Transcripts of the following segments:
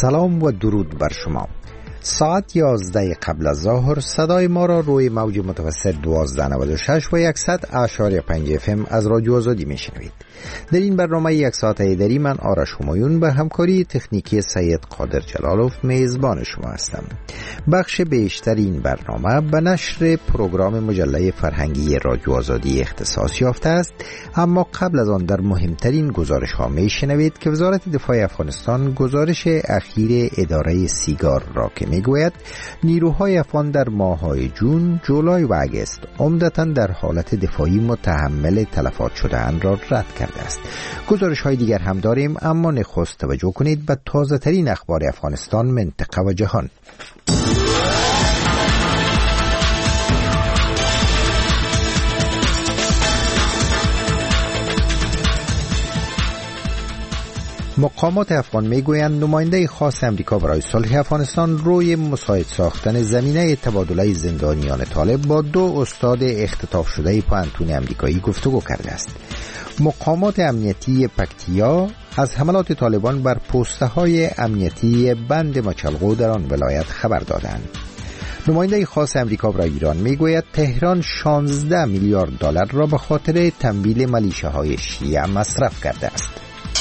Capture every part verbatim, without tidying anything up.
سلام و درود بر شما. ساعت یازده قبل از ظهر صدای ما را روی موج متوسط دوازده نود و شش و صد اشاری پنج اف ام از رادیو آزادی میشنوید. در این برنامه یک ساعته دری من آرش همایون به همکاری تکنیکی سید قادر جلالوف میزبان شما هستم. بخش بیشتر این برنامه به نشر پروگرام مجله فرهنگی رادیو آزادی اختصاص یافته است، اما قبل از آن در مهمترین گزارش ها میشنوید که وزارت دفاع افغانستان گزارش اخیر اداره سیگار را که میگوید نیروهای افغان در ماه‌های جون، جولای و اگست عمدتاً در حالت دفاعی متحمل تلفات شده‌اند را رد کرده است. گزارش های دیگر هم داریم، اما نخست توجه کنید به تازه ترین اخبار افغانستان، منطقه و جهان. مقامات افغان میگویند نماینده خاص امریکا برای صلح افغانستان روی مساعد ساختن زمینه تبادله زندانیان طالب با دو استاد اختطاف شده پانتون امریکایی گفتگو کرده است. مقامات امنیتی پکتیا از حملات طالبان بر پسته های امنیتی بند مچلقو در آن ولایت خبر دادند. نماینده خاص امریکا برای ایران میگوید تهران شانزده میلیارد دلار را به خاطر تمویل ملیشه شیعه مصرف کرده است.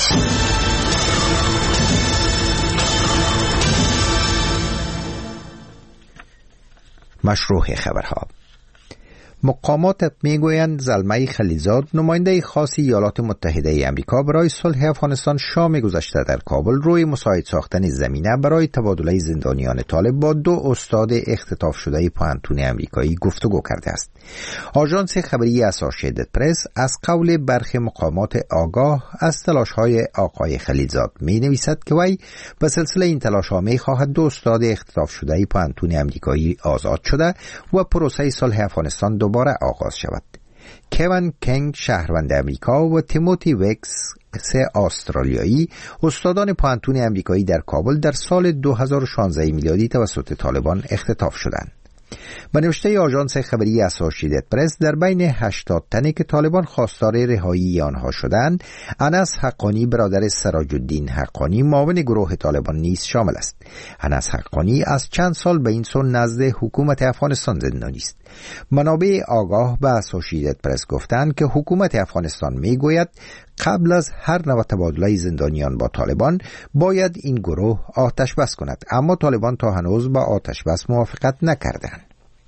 مشروع خبرها. مقامات میگویند زلمه خلیلزاد نماینده خاص ایالات متحده آمریکا برای صلح افغانستان شام گذشته در کابل روی مساعد ساختن زمینه برای تبادله زندانیان طالب با دو استاد اختطاف شده پانتون آمریکایی گفتگو کرده است. آژانس خبری اسوسییتد پرس از قول برخی مقامات آگاه از تلاش‌های آقای خلیلزاد می‌نویسد که وی به سلسله این تلاش‌ها می‌خواهد دو استاد اختطاف شده پانتون آمریکایی آزاد شده و پروسه صلح افغانستان دوباره آغاز شود. کوین کنگ شهروند امریکا و تیموتی وکس سه استرالیایی استادان پانتون امریکایی در کابل در سال دو هزار و شانزده میلادی توسط طالبان اختطاف شدند. به نوشته آژانس خبری اسوسییتد پرس در بین هشتاد تنی که طالبان خواستار رهایی آنها شدند، انس حقانی برادر سراج الدین حقانی معاون گروه طالبان نیز شامل است. انس حقانی از چند سال به این سو نزد حکومت افغانستان زندانی است. منابع آگاه به اسوسییتد پرس گفتند که حکومت افغانستان میگوید قبل از هر نوع تبادله زندانیان با طالبان باید این گروه آتش بس کند، اما طالبان تا هنوز با آتش بس موافقت نکردند.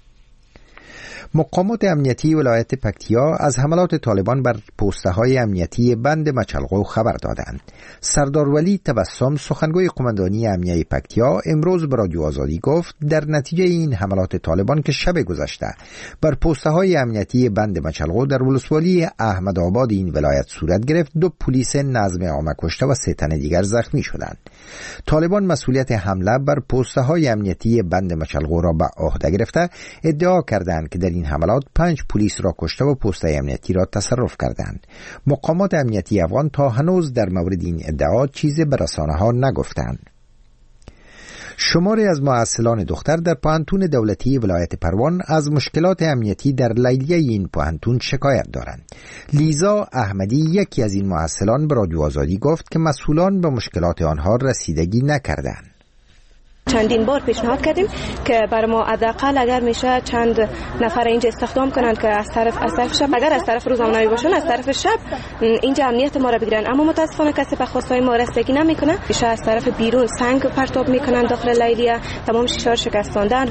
مقامات امنیتی ولایت پکتیا از حملات طالبان بر پسته های امنیتی بند مچلقو خبر دادند. سردار ولی تبسم سخنگوی قماندانی امنیتی پکتیا امروز به رادیو آزادی گفت در نتیجه این حملات طالبان که شب گذشته بر پسته های امنیتی بند مچلقو در ولسوالی احمد آباد این ولایت صورت گرفت، دو پلیس نظم عامه کشته و سه تن دیگر زخمی شدند. طالبان مسئولیت حمله بر پسته های امنیتی بند مچلقو را به عهده گرفته ادعا کردند که در این حملات پنج پلیس را کشته و پسته امنیتی را تصرف کردند. مقامات امنیتی افغان تا هنوز در مورد این ادعا چیزی به رسانه‌ها نگفتند. شماری از معسلان دختر در پانتون دولتی ولایت پروان از مشکلات امنیتی در لیلیه این پانتون شکایت دارند. لیزا احمدی یکی از این معسلان به رادیو آزادی گفت که مسئولان به مشکلات آنها رسیدگی نکردند. چندین بار پیشنهاد کردیم که برای ما حداقل اگر میشه چند نفر اینجا استخدام کنند که از طرف از طرف شب، اگر از طرف روزنامه‌نگاری باشن از طرف شب اینجا امنیت ما را بگیرن، اما متاسفانه کسی به خواستای ما رسیدگی نمیکنه. میشه از طرف بیرون سنگ پرتاب میکنن داخل لیلیه، تمام شیشه شکستاندن.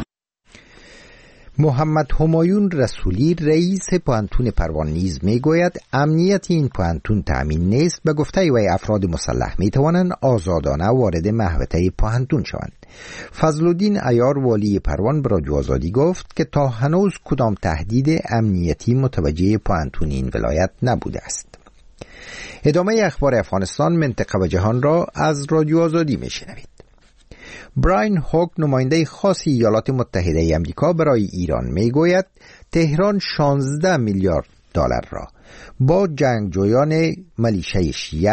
محمد همایون رسولی رئیس پانتون پروان نیز میگوید امنیت این پانتون تأمین نیست. به گفته وی افراد مسلح میتوانند آزادانه وارد محوطه پانتون شوند. فضلالدین عیار والی پروان به رادیو آزادی گفت که تا هنوز کدام تهدید امنیتی متوجه پانتون این ولایت نبوده است. ادامه اخبار افغانستان، منطقه و جهان را از رادیو آزادی میشنوید. براین هوک نماینده خاص ایالات متحده آمریکا برای ایران میگوید تهران شانزده میلیارد دلار را با جنگجویان ملیشه شیعه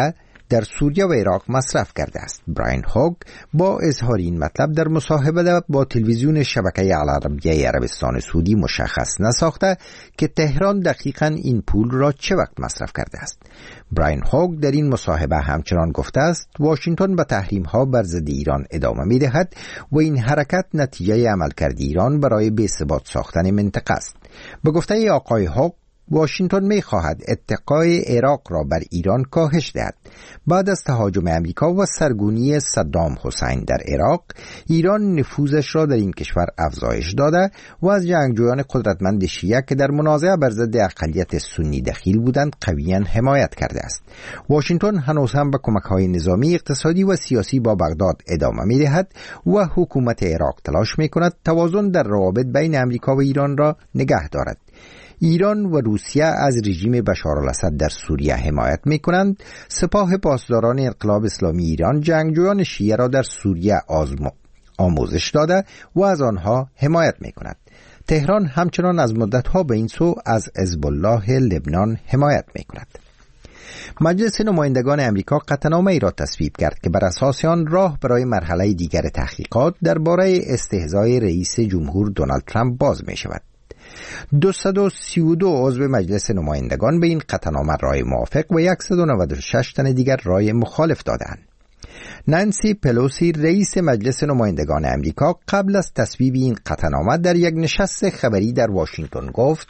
در سوریه و عراق مصرف کرده است. براین هوگ با اظهار این مطلب در مصاحبه با تلویزیون شبکه العربیه عربستان سعودی مشخص نساخته که تهران دقیقاً این پول را چه وقت مصرف کرده است. براین هوگ در این مصاحبه همچنان گفته است واشنگتن به تحریم‌ها بر ضد ایران ادامه می‌دهد و این حرکت نتیجه عملکرد ایران برای بی‌ثبات ساختن منطقه است. به گفته آقای هوگ واشنگتن می خواهد اتقای عراق را بر ایران کاهش دهد. بعد از تهاجم امریکا و سرگونی صدام حسین در عراق، ایران نفوذش را در این کشور افزایش داده و از جنگجویان قدرتمند شیعه که در منازعه بر ضد اقلیت سنی دخیل بودند قویاً حمایت کرده است. واشنگتن هنوز هم به کمک‌های نظامی، اقتصادی و سیاسی با بغداد ادامه می‌دهد و حکومت عراق تلاش می‌کند توازن در روابط بین امریکا و ایران را نگه دارد. ایران و روسیه از رژیم بشار الاسد در سوریه حمایت می کنند. سپاه پاسداران انقلاب اسلامی ایران جنگجویان شیعه را در سوریه آموزش داده و از آنها حمایت می کند. تهران همچنان از مدتها به این سو از حزب الله لبنان حمایت می کند. مجلس نمایندگان امریکا قطعنامه ای را تصویب کرد که بر اساس آن راه برای مرحله دیگر تحقیقات درباره استهزای رئیس جمهور دونالد ترامپ باز می شود. دویست و سی و دو عضو مجلس نمایندگان به این قطعنامه رای موافق و صد و نود و شش تن دیگر رای مخالف دادند. نانسی پلوسی رئیس مجلس نمایندگان امریکا قبل از تصویب این قطعنامه در یک نشست خبری در واشنگتن گفت: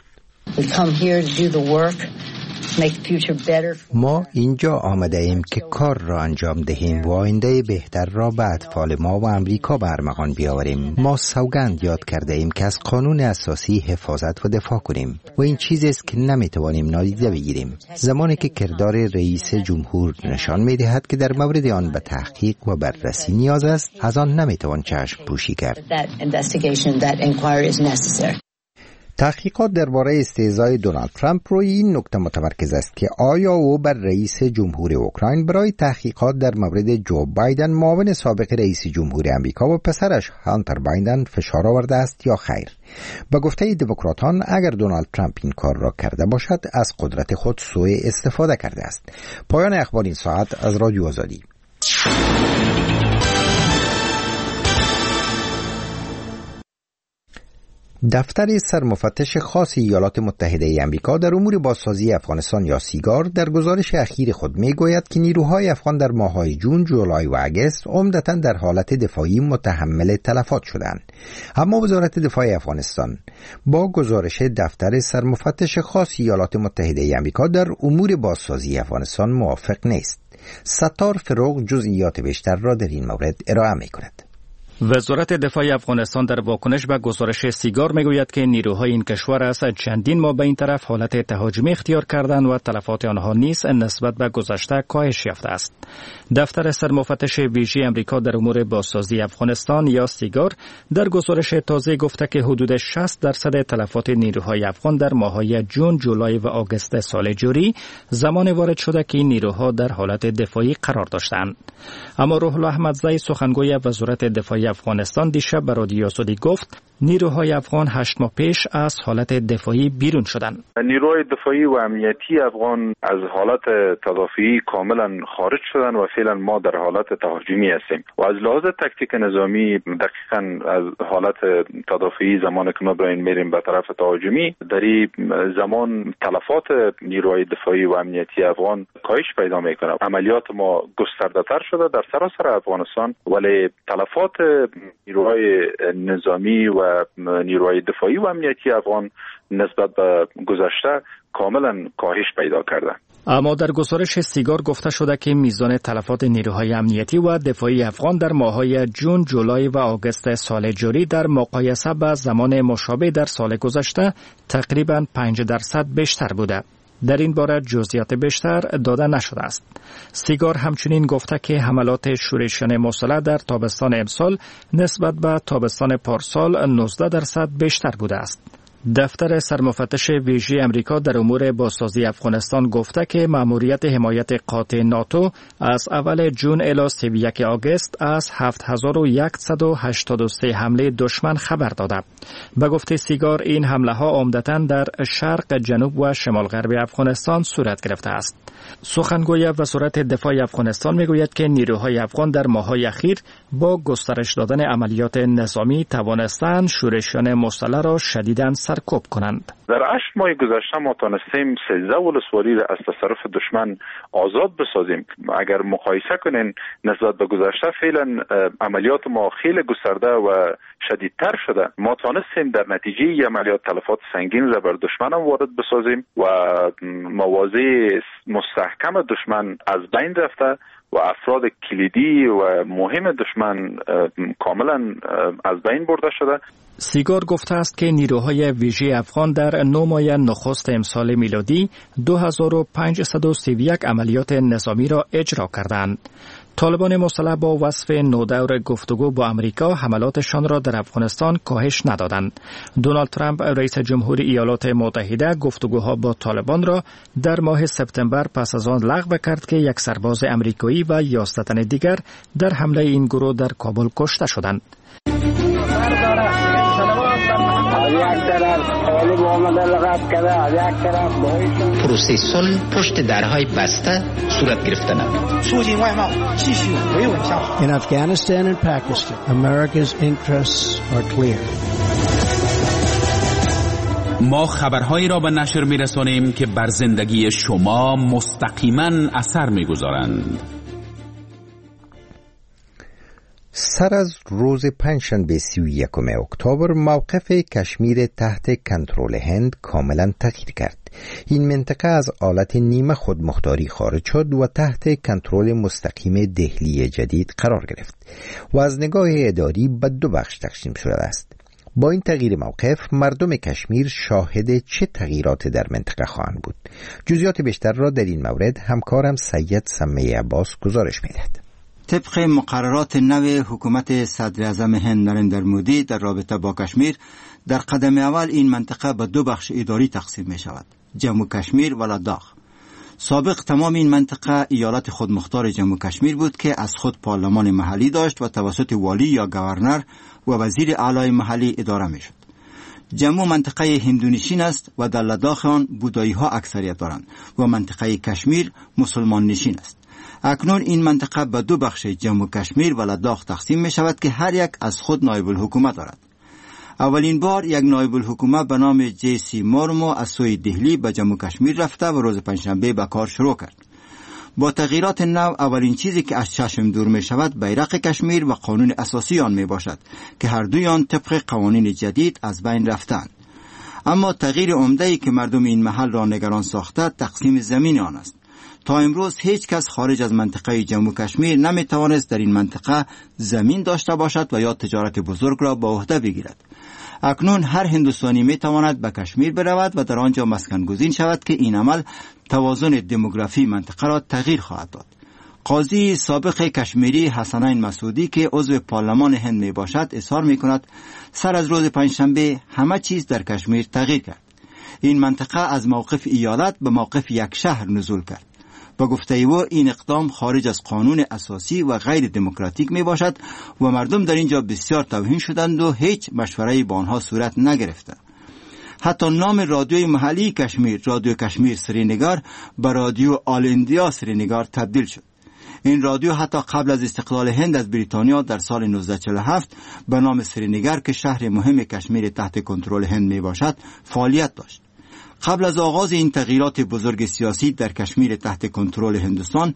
ما اینجا آمده ایم که کار را انجام دهیم و آینده بهتر را به اطفال ما و امریکا به ارمغان بیاوریم. ما سوگند یاد کرده ایم که از قانون اساسی حفاظت و دفاع کنیم و این چیزی است که نمیتوانیم نادیده بگیریم. زمانی که کردار رئیس جمهور نشان میدهد که در مورد آن به تحقیق و بررسی نیاز است، از آن نمیتوان چشم پوشی کرد. تحقیقات درباره استهزای دونالد ترامپ روی این نکته متمرکز است که آیا او بر رئیس جمهور اوکراین برای تحقیقات در مورد جو بایدن معاون سابق رئیس جمهور امریکا و پسرش هانتر بایدن فشار آورده است یا خیر. به گفته دموکراتان اگر دونالد ترامپ این کار را کرده باشد از قدرت خود سوء استفاده کرده است. پایان اخبار این ساعت از رادیو آزادی. دفتر سرمفتش خاص ایالات متحده ای آمریکا در امور بازسازی افغانستان یا سیگار در گزارش اخیر خود میگوید که نیروهای افغان در ماه‌های جون، جولای و آگوست عمدتاً در حالت دفاعی متحمل تلفات شدند. اما وزارت دفاع افغانستان با گزارش دفتر سرمفتش خاص ایالات متحده ای آمریکا در امور بازسازی افغانستان موافق نیست. ستار فروغ جزئیات بیشتر را در این مورد ارائه می‌کند. وزارت دفاع افغانستان در واکنش به گزارش سیگار میگوید که نیروهای این کشور از چندین ماه به این طرف حالت تهاجمی اختیار کردند و تلفات آنها نیز نسبت به گذشته کاهش یافته است. دفتر سرمفتش ویژه آمریکا در امور بازسازی افغانستان یا سیگار در گزارش تازه گفته که حدود شصت درصد تلفات نیروهای افغان در ماه‌های جون، جولای و آگوست سال جاری زمان وارد شده که این نیروها در حالت دفاعی قرار داشتند. اما روح الله احمدزی سخنگوی وزارت دفاع افغانستان دیشب به رادیو آزادی گفت نیروهای افغان هشت ماه پیش از حالت دفاعی بیرون شدند. نیروهای دفاعی و امنیتی افغان از حالت تدافعی کاملا خارج شدن و فعلا ما در حالت تهاجمی هستیم و از لحاظ تکتیک نظامی دقیقاً از حالت تدافعی زمان که ما بریم میریم به طرف تهاجمی در این زمان تلفات نیروهای دفاعی و امنیتی افغان کاهش پیدا میکنه. عملیات ما گسترده‌تر شده در سراسر افغانستان ولی تلفات نیروهای نظامی و نیروهای دفاعی و امنیتی افغان نسبت به گذشته کاملا کاهش پیدا کرده. اما در گزارش سیگار گفته شده که میزان تلفات نیروهای امنیتی و دفاعی افغان در ماه‌های جون، جولای و آگوست سال جاری در مقایسه با زمان مشابه در سال گذشته تقریباً پنج درصد بیشتر بوده. در این باره جزئیات بیشتر داده نشده است. سیگار همچنین گفته که حملات شورشیان مسلح در تابستان امسال نسبت به تابستان پارسال نوزده درصد بیشتر بوده است. دفتر سرمفتش ویژه امریکا در امور بازسازی افغانستان گفته که مأموریت حمایت قاطع ناتو از اول جون الی سی و یک آگوست از هفت هزار و صد و هشتاد و سه حمله دشمن خبر داده. به گفته سیگار این حمله ها عمدتاً در شرق، جنوب و شمال غرب افغانستان صورت گرفته است. سخنگوی وزارت دفاع افغانستان میگوید که نیروهای افغان در ماه‌های اخیر با گسترش دادن عملیات نظامی توانستند شورشیان مسلح را شدیداً سرکوب کنند. در هشت ماه گذشته ما تانستیم سیزده ولسوالی را از تصرف دشمن آزاد بسازیم. اگر مقایسه کنین نسبت به گذشته، فعلا عملیات ما خیلی گسترده و شدیدتر شده. ما تانستیم در نتیجه ی عملیات تلفات سنگین را بر دشمن هم وارد بسازیم و مواضع مستحکم دشمن از بین رفته و افراد کلیدی و مهم دشمن کاملا از بین برده شده. سیگار گفته است که نیروهای ویژه افغان در نه ماه نخست امسال میلادی دو هزار و پانصد و سی و یک عملیات نظامی را اجرا کردند. طالبان مسلح با وصف نودور گفتگو با امریکا حملاتشان را در افغانستان کاهش ندادند. دونالد ترامپ رئیس جمهور ایالات متحده گفتگوها با طالبان را در ماه سپتامبر پس از آن لغو کرد که یک سرباز امریکایی و یازده تن دیگر در حمله این گروه در کابل کشته شدند. پروسه صلح پشت درهای بسته صورت گرفتن. In Afghanistan and Pakistan, America's interests are clear. ما خبرهایی را به نشر می‌رسانیم که بر زندگی شما مستقیما اثر می‌گذارند. سر از روز پنجشنبه سی و یکم اکتبر موقف کشمیر تحت کنترل هند کاملا تغییر کرد. این منطقه از حالت نیمه خودمختاری خارج شد و تحت کنترل مستقیم دهلی جدید قرار گرفت و از نگاه اداری به دو بخش تقسیم شده است. با این تغییر موقف مردم کشمیر شاهد چه تغییرات در منطقه خواهند بود؟ جزئیات بیشتر را در این مورد همکارم سید سمیع عباس گزارش می‌دهد. طبق مقررات نو حکومت صدر اعظم هند نریندر مودی در رابطه با کشمیر، در قدم اول این منطقه به دو بخش اداری تقسیم می شود: جموں کشمیر و لداخ. سابق تمام این منطقه ایالت خودمختار جموں کشمیر بود که از خود پارلمان محلی داشت و توسط والی یا گورنر و وزیر اعلی محلی اداره می شد. جموں منطقه هندونشین است و در لداخ آن بودایی ها اکثریت دارند و منطقه کشمیر مسلمان نشین است. اکنون این منطقه به دو بخش جموں کشمیر و لداخ تقسیم می شود که هر یک از خود نایب الحکومت دارد. اولین بار یک نایب الحکومت به نام جی سی مورمو از سوی دهلی به جموں کشمیر رفته و روز پنجشنبه به کار شروع کرد. با تغییرات نو اولین چیزی که از چشم دور می شود بیرق کشمیر و قانون اساسی آن می باشد که هر دوی آن طبق قوانین جدید از بین رفتند. اما تغییر عمده‌ای که مردم این محل را نگران ساخته تقسیم زمین آن است. تا امروز هیچ کس خارج از منطقه جموں کشمیر نمی توانست در این منطقه زمین داشته باشد و یا تجارت بزرگ را به عهده بگیرد. اکنون هر هندوستانی می تواند به کشمیر برود و در آنجا مسکن گزین شود که این عمل توازن دموگرافی منطقه را تغییر خواهد داد. قاضی سابق کشمیری حسنین مسعودی که عضو پارلمان هند می باشد اظهار می کند سر از روز پنجشنبه همه چیز در کشمیر تغییر کرد. این منطقه از موقف ایالت به موقف یک شهر نزول کرد. با گفته او این اقدام خارج از قانون اساسی و غیر دموکراتیک می باشد و مردم در اینجا بسیار توهین شدند و هیچ مشوره‌ای با آنها صورت نگرفته. حتی نام رادیوی محلی کشمیر، رادیو کشمیر سرینگر، به رادیو آل اندیا سرینگر تبدیل شد. این رادیو حتی قبل از استقلال هند از بریتانیا در سال نوزده چهل و هفت به نام سرینگر که شهر مهم کشمیر تحت کنترل هند می باشد فعالیت داشت. قبل از آغاز این تغییرات بزرگ سیاسی در کشمیر تحت کنترل هندوستان،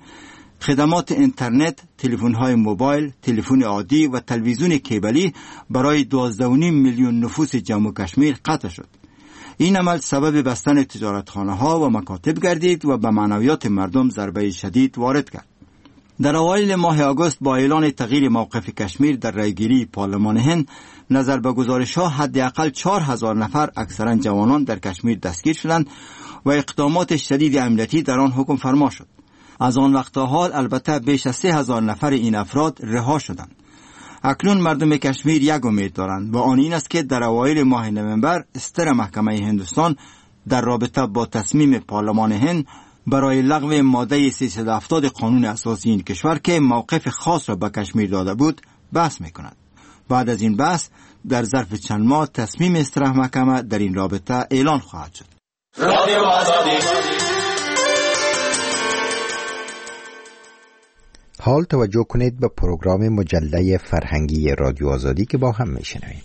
خدمات اینترنت، تلفن‌های موبایل، تلفن عادی و تلویزیون کیبلی برای دوازده و نیم میلیون نفوس جموں کشمیر قطع شد. این عمل سبب بستن تجارتخانه‌ها و مکاتب گردید و به معنویات مردم ضربه شدید وارد کرد. در اوایل ماه آگوست با اعلان تغییر موقف کشمیر در رایگیری پارلمان هند، نظر به گزارش‌ها حداقل چهار هزار نفر اکثرا جوانان در کشمیر دستگیر شدند و اقدامات شدید امنیتی در آن حکم فرما شد. از آن وقت تا حال البته بیش از سه هزار نفر این افراد رها شدند. اکنون مردم کشمیر یک امید دارند و آن این است که در اوایل ماه نوامبر استر محکمه هندوستان در رابطه با تصمیم پارلمان هند برای لغو ماده سیصد و هفتاد قانون اساسی این کشور که موقف خاص را به کشمیر داده بود بحث میکند. بعد از این بحث در ظرف چند ماه تصمیم استر محکمه در این رابطه اعلان خواهد شد. حال توجه کنید به پروگرام مجله فرهنگی رادیو آزادی که با هم میشنویم.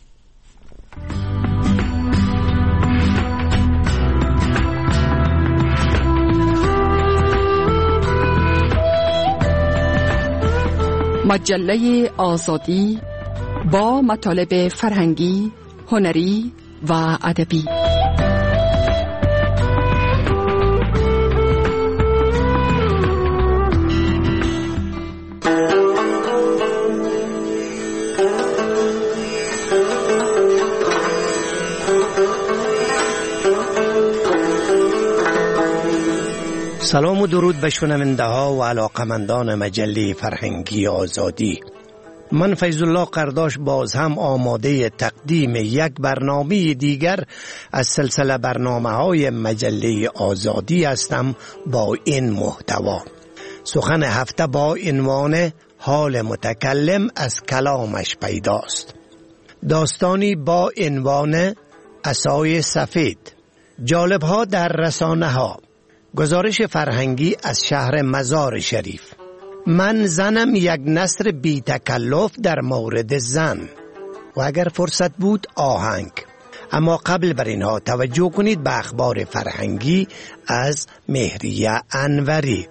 مجله آزادی با مطالب فرهنگی، هنری و ادبی. سلام و درود به شنونده ها و علاقمندان مجله فرهنگی آزادی. من فیض الله قرداش باز هم آماده تقدیم یک برنامه دیگر از سلسله برنامه های مجله آزادی هستم با این محتوا. سخن هفته با عنوان حال متکلم از کلامش پیداست. داستانی با عنوان عصای سفید. جالب ها در رسانه ها. گزارش فرهنگی از شهر مزار شریف. من زنم یک نثر بی تکلف در مورد زن و اگر فرصت بود آهنگ. اما قبل بر اینها توجه کنید به اخبار فرهنگی از مهریه انوری.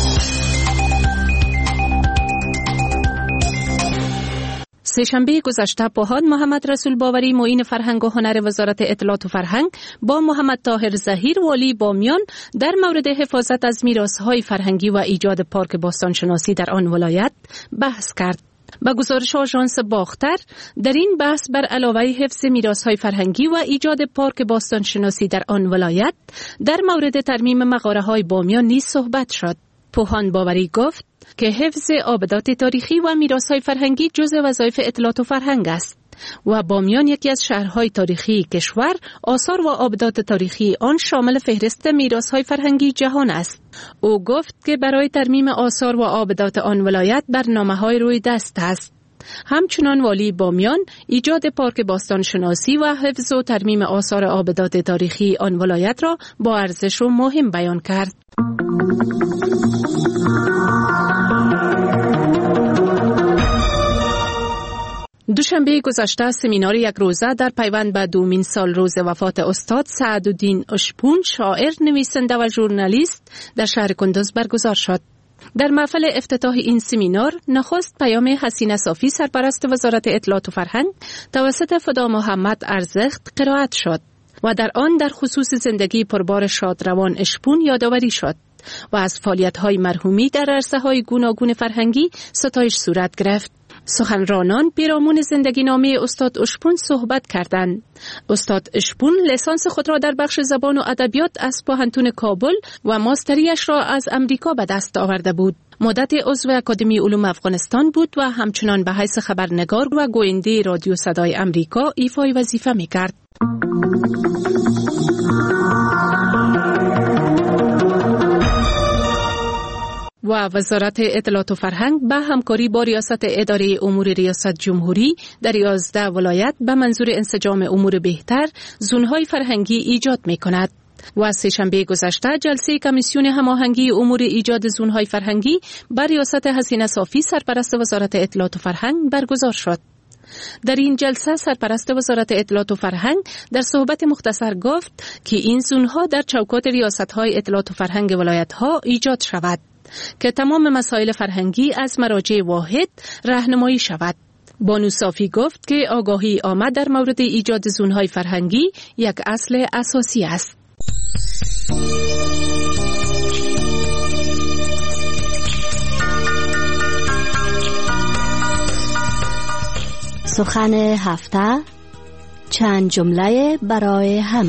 سه‌شنبه گذشته پوهان محمد رسول باوری معین فرهنگ و هنر وزارت اطلاعات و فرهنگ با محمد طاهر ظهیر والی بامیان در مورد حفاظت از میراث‌های فرهنگی و ایجاد پارک باستانشناسی در آن ولایت بحث کرد. با گزارش آژانس باختر در این بحث بر علاوه حفظ میراث‌های فرهنگی و ایجاد پارک باستانشناسی در آن ولایت در مورد ترمیم مغاره‌های بامیان نیز صحبت شد. پوهان باوری گفت که حفظ آبدات تاریخی و میراث‌های فرهنگی جزء وظایف اطلاعات و فرهنگ است و بامیان یکی از شهرهای تاریخی کشور، آثار و آبدات تاریخی آن شامل فهرست میراث‌های فرهنگی جهان است. او گفت که برای ترمیم آثار و آبدات آن ولایت برنامه‌های روی دست است. همچنان والی بامیان ایجاد پارک باستانشناسی و حفظ و ترمیم آثار آبدات تاریخی آن ولایت را با ارزش و مهم بیان کرد. دوشنبه گذشته سمینار یک روزه در پیوند به دومین سال روز وفات استاد سعدالدین اشپون، شاعر، نویسنده و ژورنالیست در شهر کندوز برگزار شد. در محفل افتتاح این سمینار نخست پیام حسین صافی سرپرست وزارت اطلاعات و فرهنگ توسط فدا محمد ارزخت قرائت شد و در آن در خصوص زندگی پربار شادروان اشپون یادآوری شد و از فعالیت‌های مرحومی در عرصه‌های گوناگون فرهنگی ستایش صورت گرفت. سخنرانان پیرامون زندگی نامه استاد اشپون صحبت کردند. استاد اشپون لیسانس خود را در بخش زبان و ادبیات از پوهنتون کابل و ماستریش را از امریکا به دست آورده بود. مدت عضو اکادمی علوم افغانستان بود و همچنان به حیث خبرنگار و گوینده رادیو صدای امریکا ایفای وظیفه می‌کرد. و وزارت اطلاعات و فرهنگ به همکاری با ریاست اداره امور ریاست جمهوری در یازده ولایت به منظور انسجام امور بهتر زونهای فرهنگی ایجاد می کند. و سه‌شنبه گذشته جلسه کمیسیون هماهنگی امور ایجاد زونهای فرهنگی بر ریاست حسین صافی سرپرست وزارت اطلاعات و فرهنگ برگزار شد. در این جلسه سرپرست وزارت اطلاعات و فرهنگ در صحبت مختصر گفت که این زونها در چوکات ریاست‌های اطلاعات و فرهنگ ولایت‌ها ایجاد شود که تمام مسائل فرهنگی از مراجع واحد راهنمایی شود. بانو صافی گفت که آگاهی عامه در مورد ایجاد زونهای فرهنگی یک اصل اساسی است. سخن هفته، چند جمله برای همه.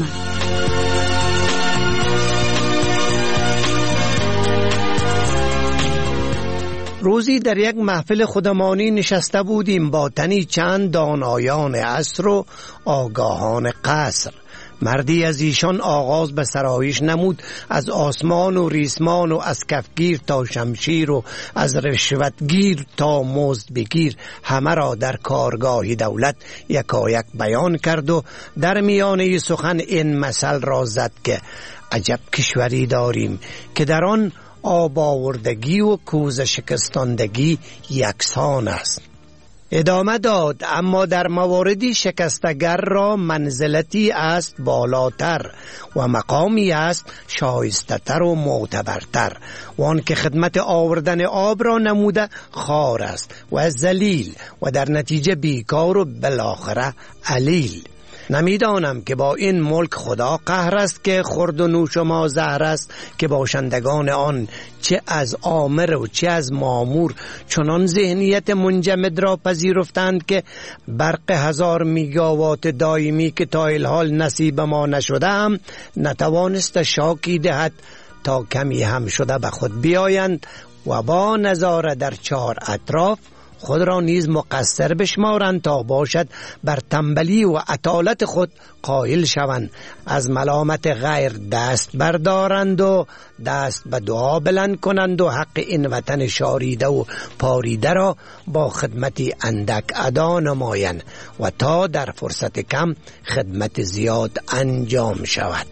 روزی در یک محفل خودمانی نشسته بودیم با تنی چند دانایان عصر و آگاهان قصر. مردی از ایشان آغاز به سرایش نمود از آسمان و ریسمان و از کفگیر تا شمشیر و از رشوتگیر تا مزد بگیر همه را در کارگاه دولت یکایک بیان کرد و در میانه سخن این مثل را زد که عجب کشوری داریم که در آن آب آوردگی و کوزه شکستاندگی یکسان است. ادامه داد اما در مواردی شکستگر را منزلتی است بالاتر و مقامی است شایسته‌تر و معتبرتر و آن که خدمت آوردن آب را نموده خار است و ذلیل و در نتیجه بیکار و بالاخره علیل. نمیدانم که با این ملک خدا قهر است که خورد و نوش ما زهر است که باشندگان آن چه از آمر و چه از مامور چنان ذهنیت منجمد را پذیرفتند که برق هزار میگاوات دائمی که تا الحال نصیب ما نشده هم نتوانست شاکی دهد تا کمی هم شده به خود بیایند و با نظاره در چهار اطراف خود را نیز مقصر بشمارند تا باشد بر تنبلی و عطالت خود قائل شوند، از ملامت غیر دست بردارند و دست به دعا بلند کنند و حق این وطن شاریده و پاریده را با خدمتی اندک ادا نمایند و تا در فرصت کم خدمت زیاد انجام شود.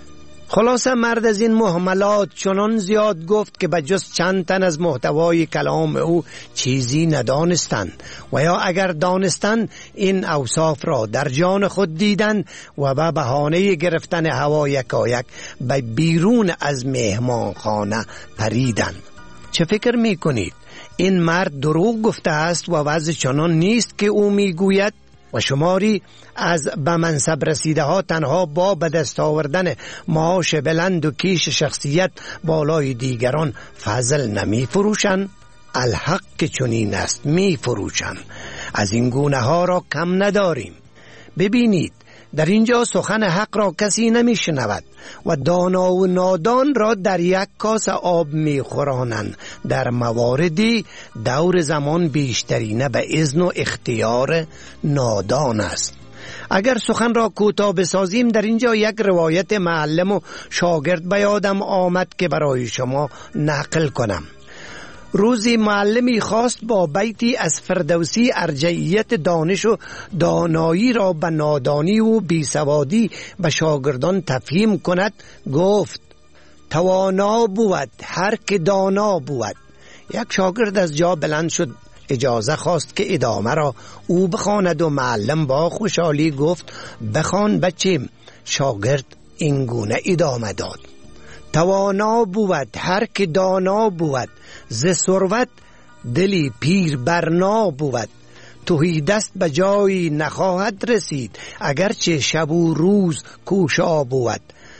خلاصه مرد از این مهملات چنان زیاد گفت که بجز چند تن از محتوای کلام او چیزی ندانستند و یا اگر دانستند این اوصاف را در جان خود دیدند و به بهانه گرفتن هوا یکایک به بیرون از مهمانخانه پریدند. چه فکر می کنید؟ این مرد دروغ گفته است و وضع چنان نیست که او می گوید؟ و شماری از به منصب رسیده ها تنها با به دست آوردن معاش بلند و کیش شخصیت بالای دیگران فضل نمی فروشن؟ الحق که چنین است، می فروشن. از این گونه ها را کم نداریم. ببینید در اینجا سخن حق را کسی نمی شنود و دانا و نادان را در یک کاس آب می خورانند. در مواردی دور زمان بیشترینه به اذن و اختیار نادان است. اگر سخن را کوتاه بسازیم در اینجا یک روایت معلم و شاگرد به یادم آمد که برای شما نقل کنم. روزی معلمی خواست با بیتی از فردوسی ارجعیت دانش و دانایی را به نادانی و بیسوادی به شاگردان تفهیم کند. گفت توانا بود هر که دانا بود. یک شاگرد از جا بلند شد، اجازه خواست که ادامه را او بخواند و معلم با خوشحالی گفت بخوان بچیم. شاگرد این گونه ادامه داد: توانا بود هر که دانا بود، ز ثروت دلی پیر برنا بود. تهی دست به جایی نخواهد رسید، اگرچه شب و روز کوشا بود.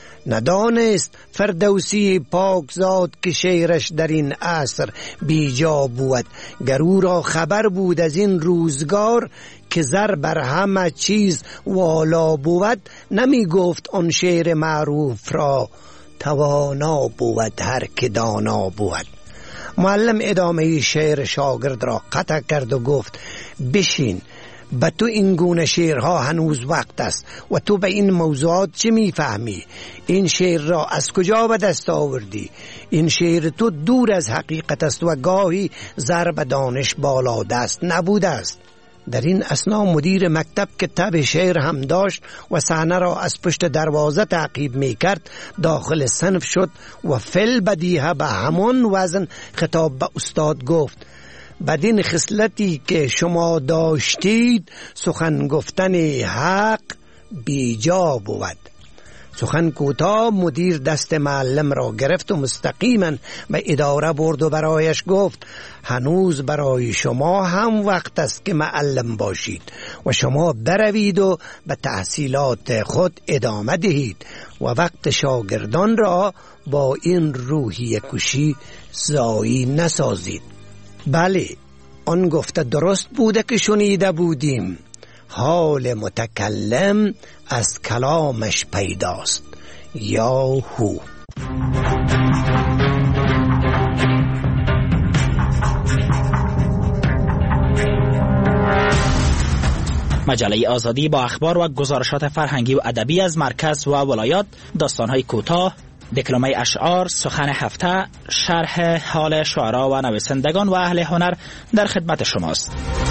ندانست فردوسی پاکزاد که شعرش در این عصر بیجا بود. گر او را خبر بود از این روزگار که زر بر همه چیز والا بود، نمی گفت آن شعر معروف را توانا بود هر که دانا بود. معلم ادامه شعر شاگرد را قطع کرد و گفت بشین، به تو این گونه شعرها هنوز وقت است و تو به این موضوعات چه میفهمی؟ این شعر را از کجا به دست آوردی؟ این شعر تو دور از حقیقت است و گاهی ضرب دانش بالا دست نبوده است. در این اثنا مدیر مکتب که تب شعر هم داشت و صحنه را از پشت دروازه تعقیب می کرد داخل صنف شد و فل بدیهه به همان وزن خطاب به استاد گفت بدین خصلتی که شما داشتید سخن گفتن حق بیجا بود. سخن کوتاه مدیر دست معلم را گرفت و مستقیما به اداره برد و برایش گفت هنوز برای شما هم وقت است که معلم باشید و شما بروید و به تحصیلات خود ادامه دهید و وقت شاگردان را با این روحیه کشی ضایع نسازید. بله، آن گفته درست بوده که شنیده بودیم، حال متکلم از کلامش پیداست. یا هو. مجله آزادی با اخبار و گزارشات فرهنگی و ادبی از مرکز و ولایات، داستان‌های کوتاه، دکلمه اشعار، سخن هفته، شرح حال شعرا و نویسندگان و اهل هنر در خدمت شماست.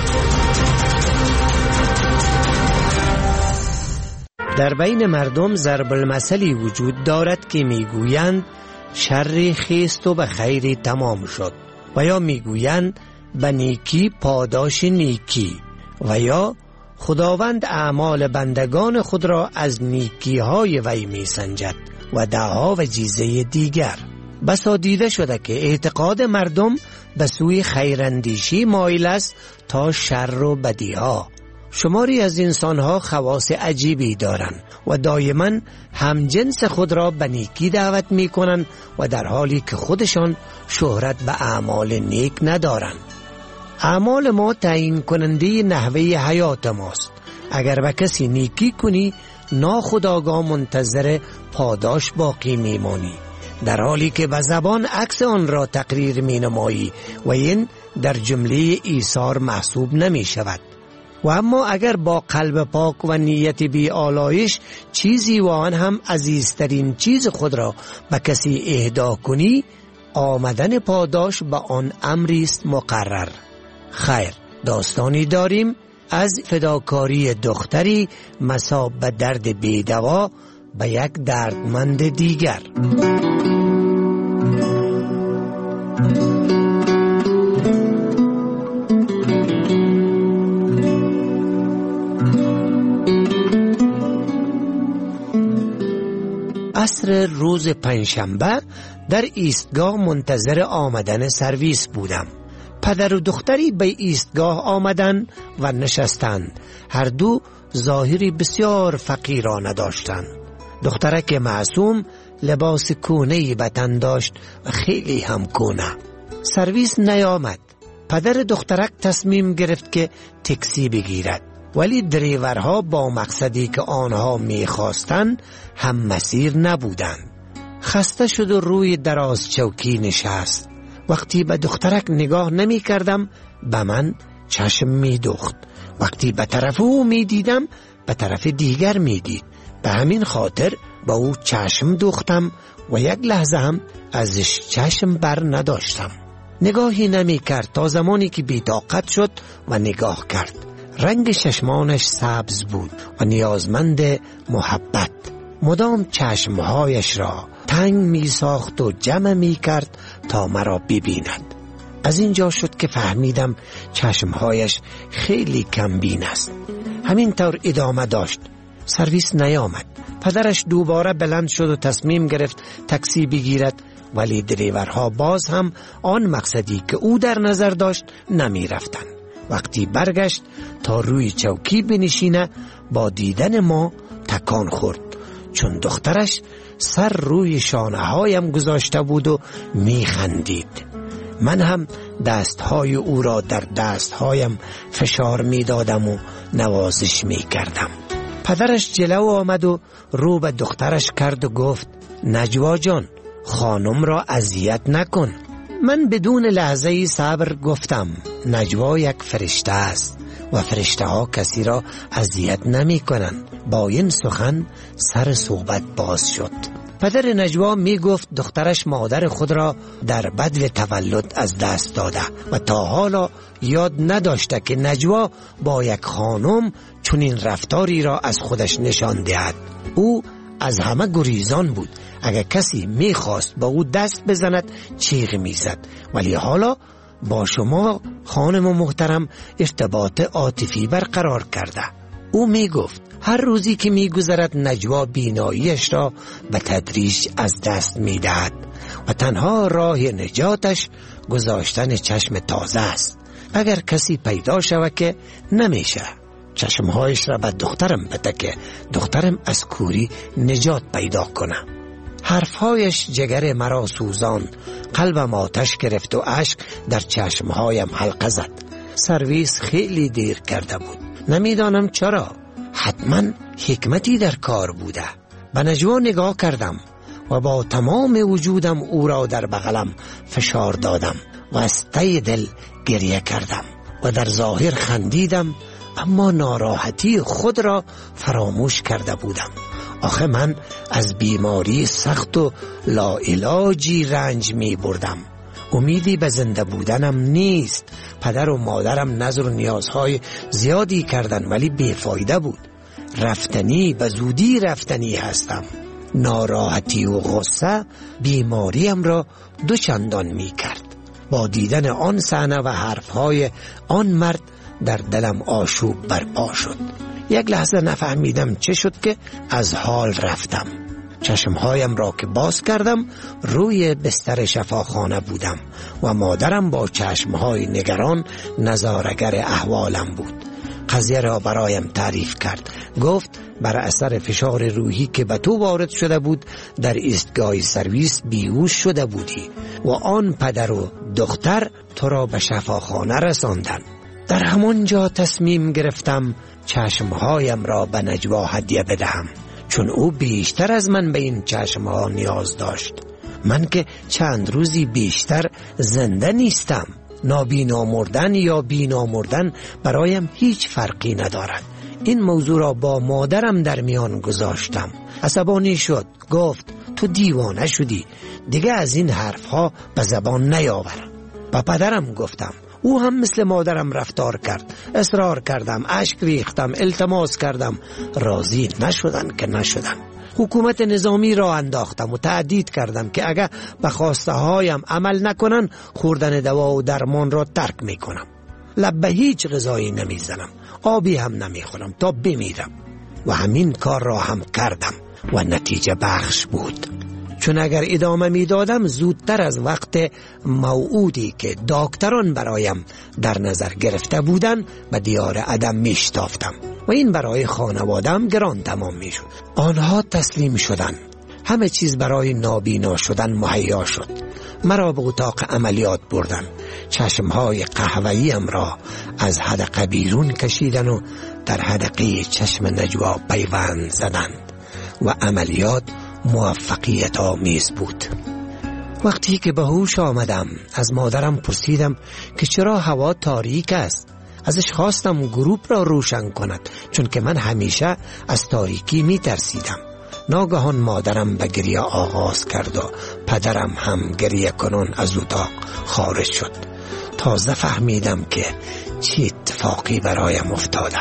در بین مردم ضرب المثلی وجود دارد که میگویند شر خیست و به خیر تمام شد، و یا میگویند به نیکی پاداش نیکی، و یا خداوند اعمال بندگان خود را از نیکی های وی می سنجد و دعا و چیزه دیگر. بسا دیده شده که اعتقاد مردم به سوی خیراندیشی مایل است تا شر و بدی ها. شماری از انسان ها خواص عجیبی دارند و دائما هم جنس خود را به نیکی دعوت می کنند و در حالی که خودشان شهرت به اعمال نیک ندارند. اعمال ما تعیین کننده نحوه حیات ماست. اگر به کسی نیکی کنی ناخودآگاه منتظر پاداش باقی میمانی، در حالی که به زبان عکس آن را تقریر می نمایی و این در جمله ایثار محسوب نمی شود. و اما اگر با قلب پاک و نیت بی آلایش چیزی و آن هم عزیزترین چیز خود را به کسی اهدا کنی، آمدن پاداش به آن امری است مقرر. خیر، داستانی داریم از فداکاری دختری مصاب به درد بی‌دوا به یک دردمند دیگر. عصر روز پنجشنبه در ایستگاه منتظر آمدن سرویس بودم. پدر و دختری به ایستگاه آمدند و نشستند. هر دو ظاهری بسیار فقیرانه داشتند. دخترک معصوم لباس کونه‌ای به تن داشت و خیلی هم کونه. سرویس نیامد. پدر دخترک تصمیم گرفت که تاکسی بگیرد، ولی دریورها با مقصدی که آنها می‌خواستند هم مسیر نبودند. خسته شد و روی دراز چوکی نشست. وقتی به دخترک نگاه نمی کردم به من چشم می دوخت. وقتی به طرف او می دیدم به طرف دیگر می دید. به همین خاطر با او چشم دوختم و یک لحظه هم ازش چشم بر نداشتم. نگاهی نمی کرد تا زمانی که بی‌طاقت شد و نگاه کرد. رنگ چشمانش سبز بود و نیازمند محبت. مدام چشمهایش را تنگ می ساخت و جمع می کرد تا مرا ببیند. از اینجا شد که فهمیدم چشمهایش خیلی کم بین است. همین طور ادامه داشت. سرویس نیامد. پدرش دوباره بلند شد و تصمیم گرفت تاکسی بگیرد، ولی دریورها باز هم آن مقصدی که او در نظر داشت نمی رفتند. وقتی برگشت تا روی چوکی بنشینه با دیدن ما تکان خورد، چون دخترش سر روی شانه هایم گذاشته بود و می خندید. من هم دستهای او را در دستهایم فشار می دادم و نوازش می کردم. پدرش جلو آمد و رو به دخترش کرد و گفت نجوا جان، خانم را اذیت نکن. من بدون لحظه صبر گفتم نجوا یک فرشته است و فرشته ها کسی را اذیت نمی کنند. با این سخن سر صحبت باز شد. پدر نجوا می گفت دخترش مادر خود را در بدو تولد از دست داده و تا حالا یاد نداشته که نجوا با یک خانم چنین رفتاری را از خودش نشان دهد. او از همه گریزان بود. اگر کسی می خواست با او دست بزند چیغ می زد، ولی حالا با شما خانم محترم ارتباط عاطفی برقرار کرده. او می گفت هر روزی که می گذرد نجوا بیناییش را به تدریج از دست می دهد و تنها راه نجاتش گذاشتن چشم تازه است. اگر کسی پیدا شود که نمیشه چشمهایش را به دخترم بده که دخترم از کوری نجات پیدا کنه. حرفهایش جگر مرا سوزان، قلبم آتش گرفت و اشک در چشمهایم حلقه زد. سرویس خیلی دیر کرده بود. نمیدانم چرا. حتما حکمتی در کار بوده. به نجوا نگاه کردم و با تمام وجودم او را در بغلم فشار دادم و از ته دل گریه کردم و در ظاهر خندیدم، اما ناراحتی خود را فراموش کرده بودم. آخه من از بیماری سخت و لاعلاجی رنج می بردم. امیدی به زنده بودنم نیست. پدر و مادرم نظر و نیازهای زیادی کردن ولی بیفایده بود. رفتنی به زودی رفتنی هستم. ناراحتی و غصه بیماریم را دو چندان می کرد. با دیدن آن صحنه و حرفهای آن مرد در دلم آشوب برپا شد. یک لحظه نفهمیدم چه شد که از حال رفتم. چشمهایم را که باز کردم روی بستر شفاخانه بودم و مادرم با چشمهای نگران نظاره‌گر احوالم بود. قضیه را برایم تعریف کرد. گفت بر اثر فشار روحی که به تو وارد شده بود در ایستگاه سرویس بیهوش شده بودی و آن پدر و دختر تو را به شفاخانه رساندن. در همانجا تصمیم گرفتم چشمهایم را به نجوا هدیه بدهم، چون او بیشتر از من به این چشمها نیاز داشت. من که چند روزی بیشتر زنده نیستم. نابینا مردن یا بینا مردن برایم هیچ فرقی ندارد. این موضوع را با مادرم در میان گذاشتم. عصبانی شد. گفت تو دیوانه شدی، دیگه از این حرفها به زبان نیاور. با پدرم گفتم. او هم مثل مادرم رفتار کرد. اصرار کردم، اشک ریختم، التماس کردم. راضی نشدن که نشدم. حکومت نظامی را انداختم و تهدید کردم که اگر به خواسته هایم عمل نکنن خوردن دوا و درمان را ترک میکنم. لب به هیچ غذایی نمیزنم، آبی هم نمیخورم تا بمیرم. و همین کار را هم کردم و نتیجه بخش بود. چون اگر ادامه میدادم زودتر از وقت موعودی که دکتران برایم در نظر گرفته بودند به دیار عدم میشتافتم و این برای خانوادم گران تمام میشد. آنها تسلیم شدند. همه چیز برای نابینا شدن مهیا شد. مرا به اتاق عملیات بردن. چشمهای قهوه‌ایم را از حدقه بیرون کشیدن و در حدقه چشم نجوا پیوند زدند و عملیات موفقیت آمیز بود. وقتی که به هوش آمدم از مادرم پرسیدم که چرا هوا تاریک است. ازش خواستم گروپ را روشن کند، چون که من همیشه از تاریکی می ترسیدم. ناگهان مادرم به گریه آغاز کرد و پدرم هم گریه کنان از اتاق خارج شد. تازه فهمیدم که چه اتفاقی برایم افتاده.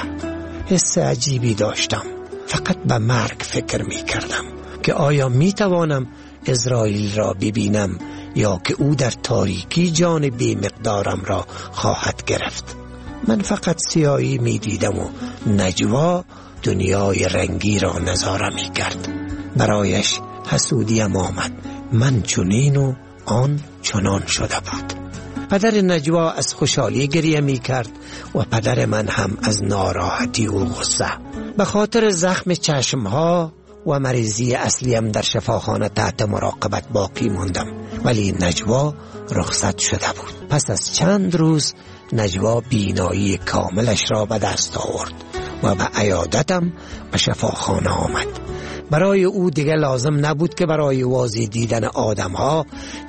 حس عجیبی داشتم. فقط به مرگ فکر می کردم که آیا می توانم اسرائیل را ببینم یا که او در تاریکی جان بی مقدارم را خواهد گرفت. من فقط سیاهی می دیدم و نجوا دنیای رنگی را نظاره می کرد. برایش حسودیم آمد. من چنین و آن چنان شده بود. پدر نجوا از خوشحالی گریه می کرد و پدر من هم از ناراحتی و غصه. به خاطر زخم چشمها و مریضی اصلیم در شفاخانه تحت مراقبت باقی ماندم، ولی نجوا رخصت شده بود. پس از چند روز نجوا بینایی کاملش را به دست آورد و به عیادتم به شفاخانه آمد. برای او دیگه لازم نبود که برای واضح دیدن آدمها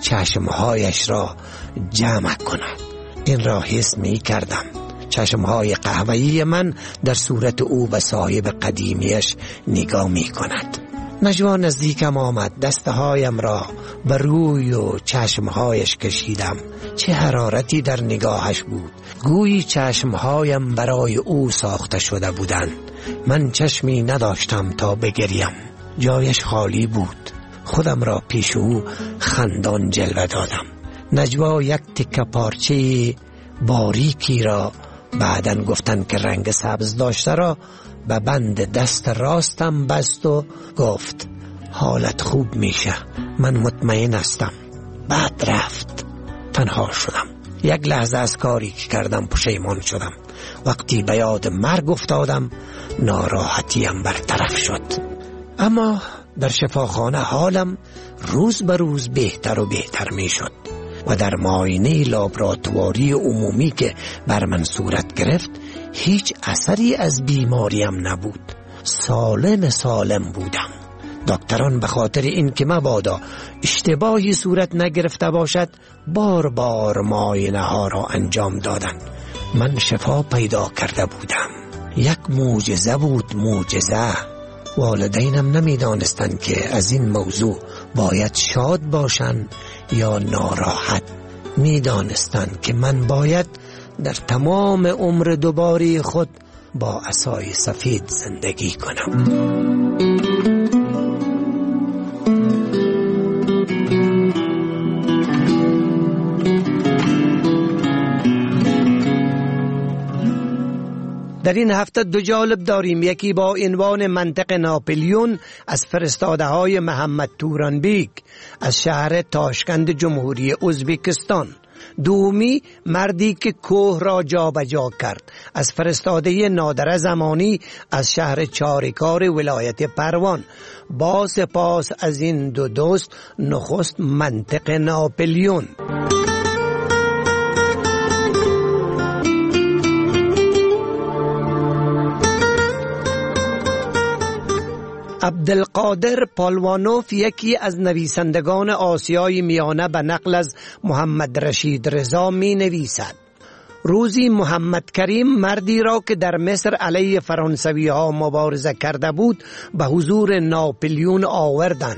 چشمهایش را جمع کند. این را حس می کردم. چشمهای قهوه‌ای من در صورت او به صاحب قدیمیش نگاه می کند. نجوا نزدیکم آمد. دستهایم را به روی و چشمهایش کشیدم. چه حرارتی در نگاهش بود. گویی چشمهایم برای او ساخته شده بودند. من چشمی نداشتم تا بگریم. جایش خالی بود. خودم را پیش او خندان جلوه دادم. نجوا یک تکه پارچه باریکی را بعدن گفتن که رنگ سبز داشته را به بند دست راستم بست و گفت حالت خوب میشه، من مطمئن هستم. بعد رفت. تنها شدم. یک لحظه از کاری که کردم پشیمان شدم. وقتی به یاد مرگ افتادم ناراحتیم برطرف شد. اما در شفاخانه حالم روز به روز بهتر و بهتر می شد و در معاینه لابراتواری عمومی که بر من صورت گرفت هیچ اثری از بیماریم نبود. سالم سالم بودم. دکتران به خاطر این که مبادا اشتباهی صورت نگرفته باشد بار بار معاینه ها را انجام دادند. من شفا پیدا کرده بودم. یک معجزه بود، معجزه. والدینم نمیدانستند که از این موضوع باید شاد باشند یا ناراحت. میدانستند که من باید در تمام عمر دوباره خود با عصای سفید زندگی کنم. در این هفته دو جالب داریم. یکی با عنوان منطق ناپلیون از فرستاده های محمد تورانبیگ از شهر تاشکند جمهوری ازبکستان. دومی مردی که کوه را جابجا کرد از فرستاده نادر زمانی از شهر چاریکار ولایت پروان. با سپاس از این دو دوست، نخست منطق ناپلیون. عبدالقادر پالوانوف یکی از نویسندگان آسیای میانه به نقل از محمد رشید رضا می نویسد: روزی محمد کریم مردی را که در مصر علیه فرانسوی ها مبارزه کرده بود به حضور ناپلیون آوردند.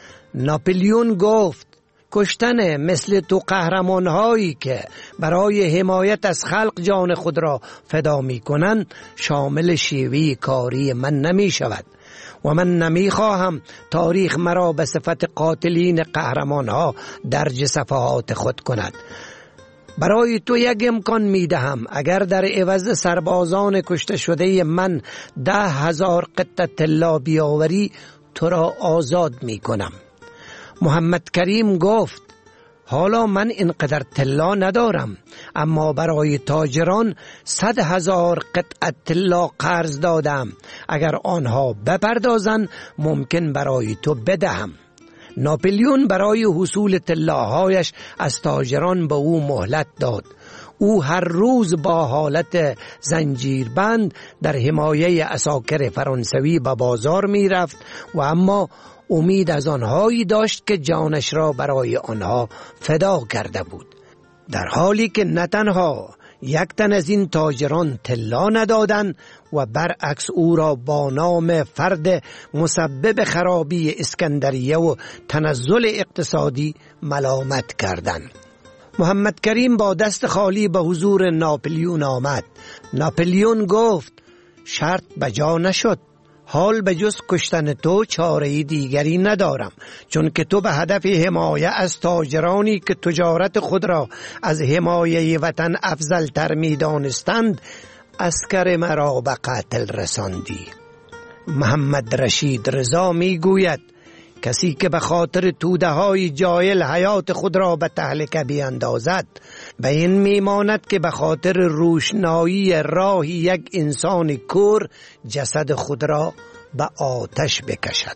ناپلیون گفت کشتن مثل تو قهرمان هایی که برای حمایت از خلق جان خود را فدا می کنند شامل شیوه کاری من نمی شود و من نمی خواهم تاریخ مرا به صفت قاتلین قهرمان ها درج صفحات خود کند. برای تو یک امکان می دهم، اگر در عوض سربازان کشته شده من ده هزار قطعه طلا بیاوری تو را آزاد می کنم. محمد کریم گفت حالا من اینقدر طلا ندارم، اما برای تاجران صد هزار قطعه طلا قرض دادم، اگر آنها بپردازند ممکن برای تو بدهم. ناپلیون برای حصول طلاهایش از تاجران به او مهلت داد. او هر روز با حالت زنجیربند در حمایه عساکر فرانسوی به بازار می رفت و اما امید از آنهایی داشت که جانش را برای آنها فدا کرده بود. در حالی که نه تنها یک تن از این تاجران طلا ندادند و برعکس او را با نام فرد مسبب خرابی اسکندریه و تنزل اقتصادی ملامت کردند. محمد کریم با دست خالی به حضور ناپلیون آمد. ناپلیون گفت شرط بجا نشد. حال به جز کشتن تو چاره دیگری ندارم، چون که تو به هدف حمایه از تاجرانی که تجارت خود را از حمایه وطن افضل تر می دانستند عسکر مرا به قتل رساندی. محمد رشید رضا می گوید کسی که به خاطر توده های جاهل حیات خود را به تهلکه بیندازد به این میماند که به خاطر روشنایی راهی یک انسان کور جسد خود را به آتش بکشد.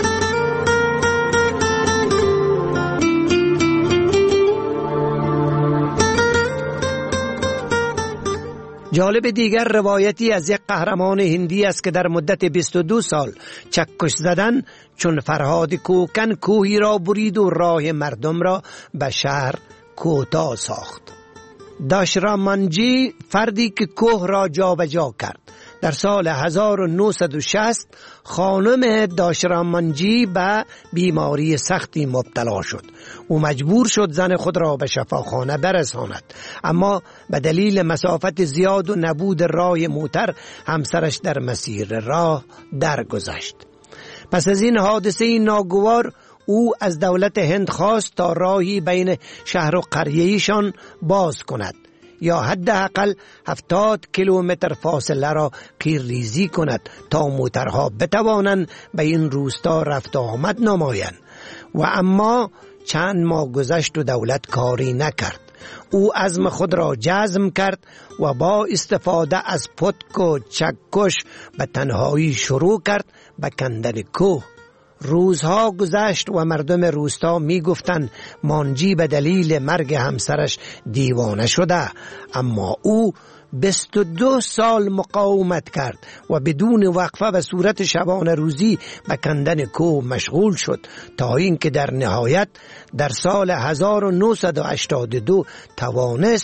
جالب دیگر روایتی از یک قهرمان هندی است که در مدت بیست و دو سال چکش زدن چون فرهاد کوکن کوهی را برید و راه مردم را به شهر کوتاه ساخت. داشرامانجی فردی که کوه را جابجا کرد. در سال هزار و نهصد و شصت خانم داشرامانجی به بیماری سختی مبتلا شد. او مجبور شد زن خود را به شفاخانه برساند، اما به دلیل مسافت زیاد و نبود راه موتر همسرش در مسیر راه درگذشت. پس از این حادثه ناگوار او از دولت هند خواست تا راهی بین شهر و قریه‌ایشان باز کند یا حداقل هفتاد کیلومتر فاصله را قیرریزی کند تا موترها بتوانند به این روستا رفت و آمد نمایند. و اما چند ماه گذشت و دولت کاری نکرد. او عزم خود را جزم کرد و با استفاده از پتک و چکش به تنهایی شروع کرد به کندن کوه. روزها گذشت و مردم روستا می گفتند مانجی به دلیل مرگ همسرش دیوانه شده، اما او بیست و دو سال مقاومت کرد و بدون وقفه به صورت شبانه روزی به کندن کوه مشغول شد تا اینکه در نهایت در سال هزار و نهصد و هشتاد و دو توانست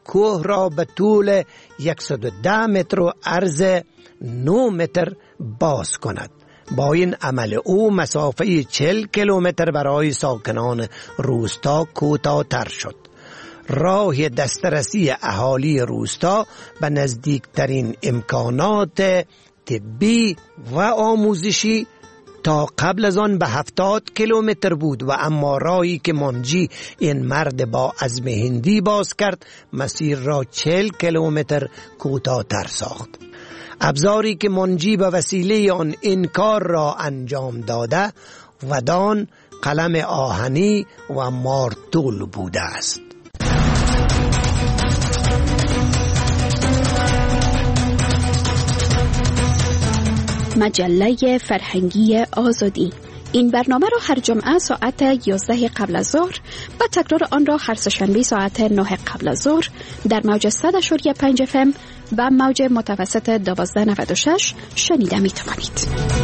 کوه را به طول صد و ده متر و عرض نه متر باز کند. با این عمل او مسافه چهل کیلومتر برای ساکنان روستا کوتاه‌تر شد. راه دسترسی اهالی روستا به نزدیکترین امکانات طبی و آموزشی تا قبل از آن به هفتاد کیلومتر بود و اما راهی که منجی این مرد با عزم هندی باز کرد مسیر را چهل کیلومتر کوتاه‌تر ساخت. ابزاری که منجی به وسیله آن این کار را انجام داده ودان، قلم آهنی و مارتول بوده است. مجله فرهنگی آزادی. این برنامه را هر جمعه ساعت یازده قبل از ظهر و تکرار آن را هر سه‌شنبه ساعت نه قبل از ظهر در موج صد و پنج اف ام و موج متوسط دوازده نود و شش شنیده می توانید.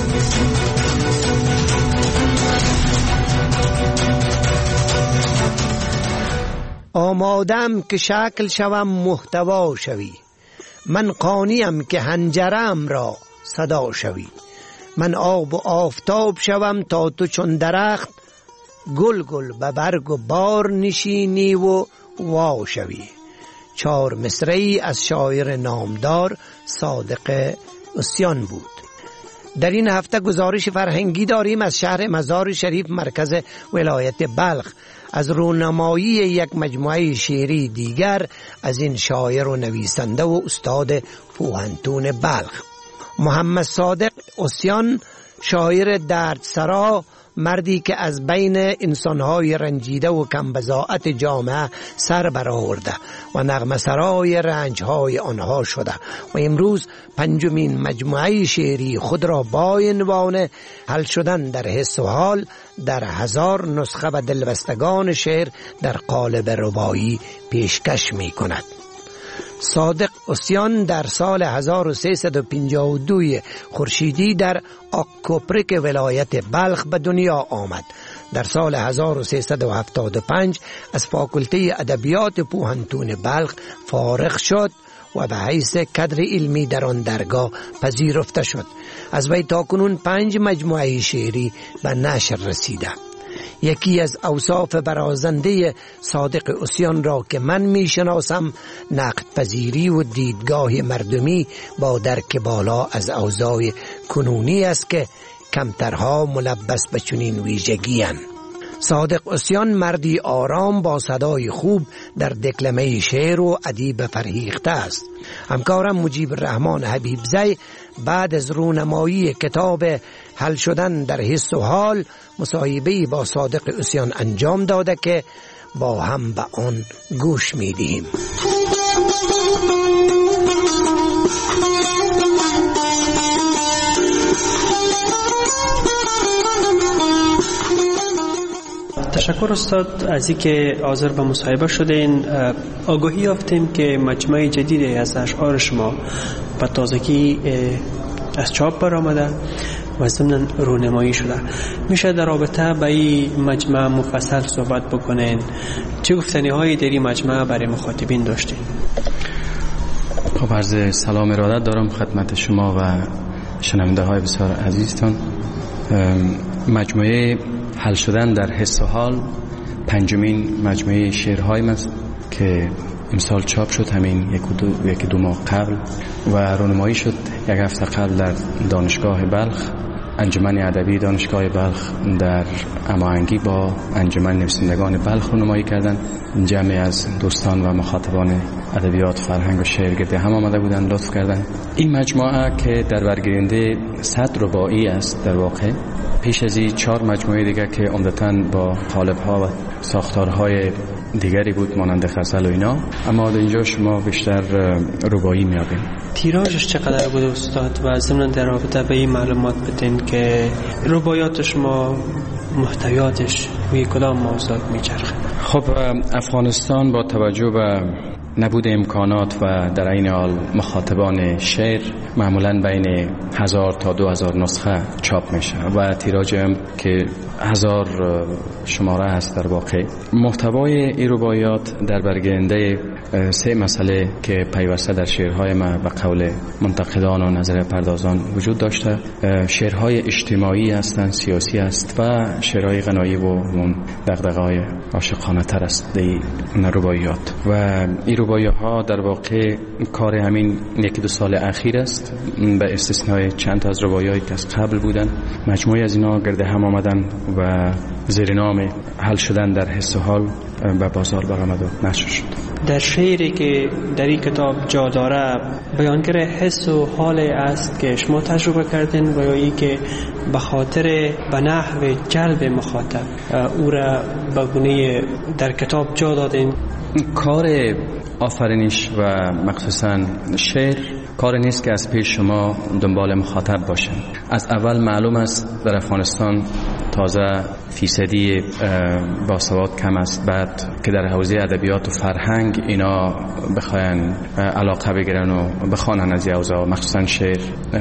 آمادم که شکل شوم محتوا شوی، من قانیم که حنجرم را صدا شوی. من آب و آفتاب شوم تا تو چون درخت گل گل به برگ و بار نشینی و وا شوی. چهار مصرعی از شاعر نامدار صادق اسیان بود. در این هفته گزارش فرهنگی داریم از شهر مزار شریف مرکز ولایت بلخ، از رونمایی یک مجموعه شعری دیگر از این شاعر و نویسنده و استاد پوهنتون بلخ. محمد صادق اسیان، شاعر دردسرا، مردی که از بین انسانهای رنجیده و کمبزاعت جامعه سر برآورده و نغمه سرای رنجهای آنها شده و امروز پنجمین مجموعه شعری خود را با عنوان حل شدن در حس و حال در هزار نسخه و دلبستگان شعر در قالب رباعی پیشکش می کند. صادق اسیان در سال هزار و سیصد و پنجاه و دو خورشیدی در آکوپرک ولایت بلخ به دنیا آمد. در سال هزار و سیصد و هفتاد و پنج از فاکولته ادبیات پوهنتون بلخ فارغ شد و به حیث کادر علمی در آن درگاه پذیرفته شد. از وی تاکنون پنج مجموعه شعری به نشر رسیده. یکی از اوصاف برازنده صادق اسیان را که من می شناسم نقد پذیری و دیدگاه مردمی با درک بالا از اوضاع کنونی است که کمترها ملبس به چنین ویژگی اند. صادق اسیان مردی آرام با صدای خوب در دکلمه شعر و ادیب فرهیخته است. همکارم مجیب الرحمن حبیبزی بعد از رونمایی کتاب حل شدن در حس و حال مصاحبه‌ای با صادق اسیان انجام داده که با هم به آن گوش می‌دهیم. تشکر استاد از اینکه حاضر به مصاحبه شدین. آگاهی یافتیم که مجموعه جدیدی از اشعار شما به تازگی از چاپ برآمده و ضمن رونمایی شده. میشه در رابطه با این مجموعه مفصل صحبت بکنین؟ چه گفتنی هایی در این مجموعه برای مخاطبین داشتین؟ خب عرض سلام ارادت دارم خدمت شما و شنونده های بسیار عزیزتان. مجموعه حل شدن در حس و حال پنجمین مجموعه شعرهایم است که امسال چاپ شد، همین یک دو, یک دو ماه قبل، و رونمایی شد یک هفته قبل در دانشگاه بلخ. انجمن ادبی دانشگاه بلخ در هماهنگی با انجمن نویسندگان بلخ رونمایی کردند. جمعی از دوستان و مخاطبان ادبیات، فرهنگ و شعر گرد هم آمده بودند، لطف کردند. این مجموعه که در برگیرنده صد رباعی است، در واقع پیش از این چهار مجموعه دیگر که عمدتاً با قالب‌ها و ساختارهای دیگری بود مانند غزل و اینا، اما در اینجا شما بیشتر رباعی میابین. تیراژش چقدر بود استاد؟ و ضمن در رابطه به این معلومات بدین که رباعیات شما محتویاتش روی کدام موضوعات میچرخه؟ خب افغانستان با توجه به نبود امکانات و در این حال مخاطبان شعر معمولاً بین هزار تا دو هزار نسخه چاپ میشه و تیراژ هم که هزار شماره هست. در واقع محتوای این رباعیات در برگیرنده سه مسئله که پیوسته در شعرهای ما به قول منتقدان و نظر پردازان وجود داشته. شعرهای اجتماعی هستند، سیاسی است و شعرهای غنایی و اون دغدغه‌های عاشقانه تر است این رباعیات. و این رباعی‌ها در واقع کار همین یکی دو سال اخیر است، به استثنای چند تا از رباعی‌هایی که از قبل بودن. مجموعه از اینا گرد هم آمدن و زیر نام حل شدن در حس و حال به بازار برآمد و نشر شد. در شعری که در این کتاب جا داره بیانگر حس و حال است که شما تجربه کردین و یا ای که به خاطر به نحو جلب مخاطب او را به گونه در کتاب جا دادین؟ کار آفرینش و مخصوصا شعر کار نیست که از پیش شما دنبال مخاطب باشن. از اول معلوم است در افغانستان تازه فیصدی باسواد کم است، بعد که در حوزه ادبیات و فرهنگ اینا بخواین علاقه بگیرن و بخوانن از یوزا، مخصوصا شعر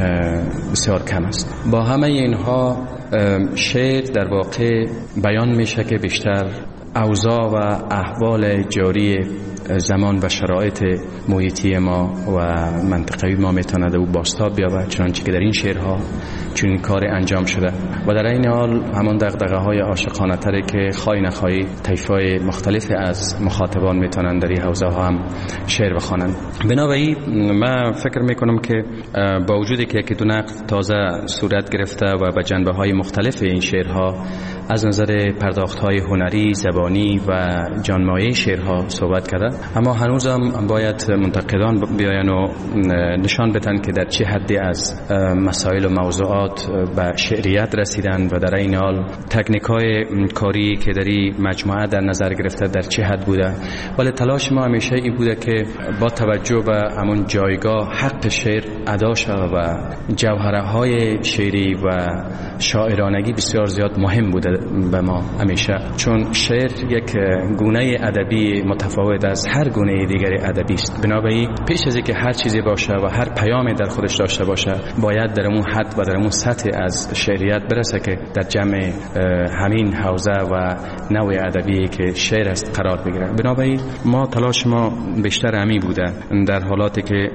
بسیار کم است. با همه اینها شعر در واقع بیان میشه که بیشتر اوضاع و احوال جاری زمان و شرایط محیطی ما و منطقه‌ای ما میتونه او بازتاب بیاورد، چنانچه که در این شعرها چنین کار انجام شده و در این حال همان دغدغه‌های عاشقانه تری که خواهی نخواهی طیف‌های مختلف از مخاطبان میتونن در این حوزه ها هم شعر بخوانند. بنابراین من فکر میکنم که با وجودی که یکی دو نقد تازه صورت گرفته و به جنبه‌های مختلف این شعرها از نظر پرداخت‌های هنری، زبانی و جانمایه شعرها صحبت کرده، اما هنوزم باید منتقدان بیاین و نشان بدن که در چه حدی از مسائل و موضوعات به شعریت رسیدن و در این حال تکنیک‌های کاری که در این مجموعه در نظر گرفته در چه حد بوده. ولی تلاش ما همیشه این بوده که با توجه به همون جایگاه حق شعر ادا شود و جوهرهای شعری و شاعرانگی بسیار زیاد مهم بوده به ما همیشه، چون شعر یک گونه ادبی متفاوت از هر گونه دیگری ادبی است. بنابراین پیش از اینکه هر چیزی باشه و هر پیامی در خودش داشته باشه باید در اون حد و در اون سطح از شعریت برسه که در جمع همین حوزه و نوع ادبی که شعر است قرار بگیره. بنابراین ما تلاش ما بیشتر همین بوده. در حالاتی که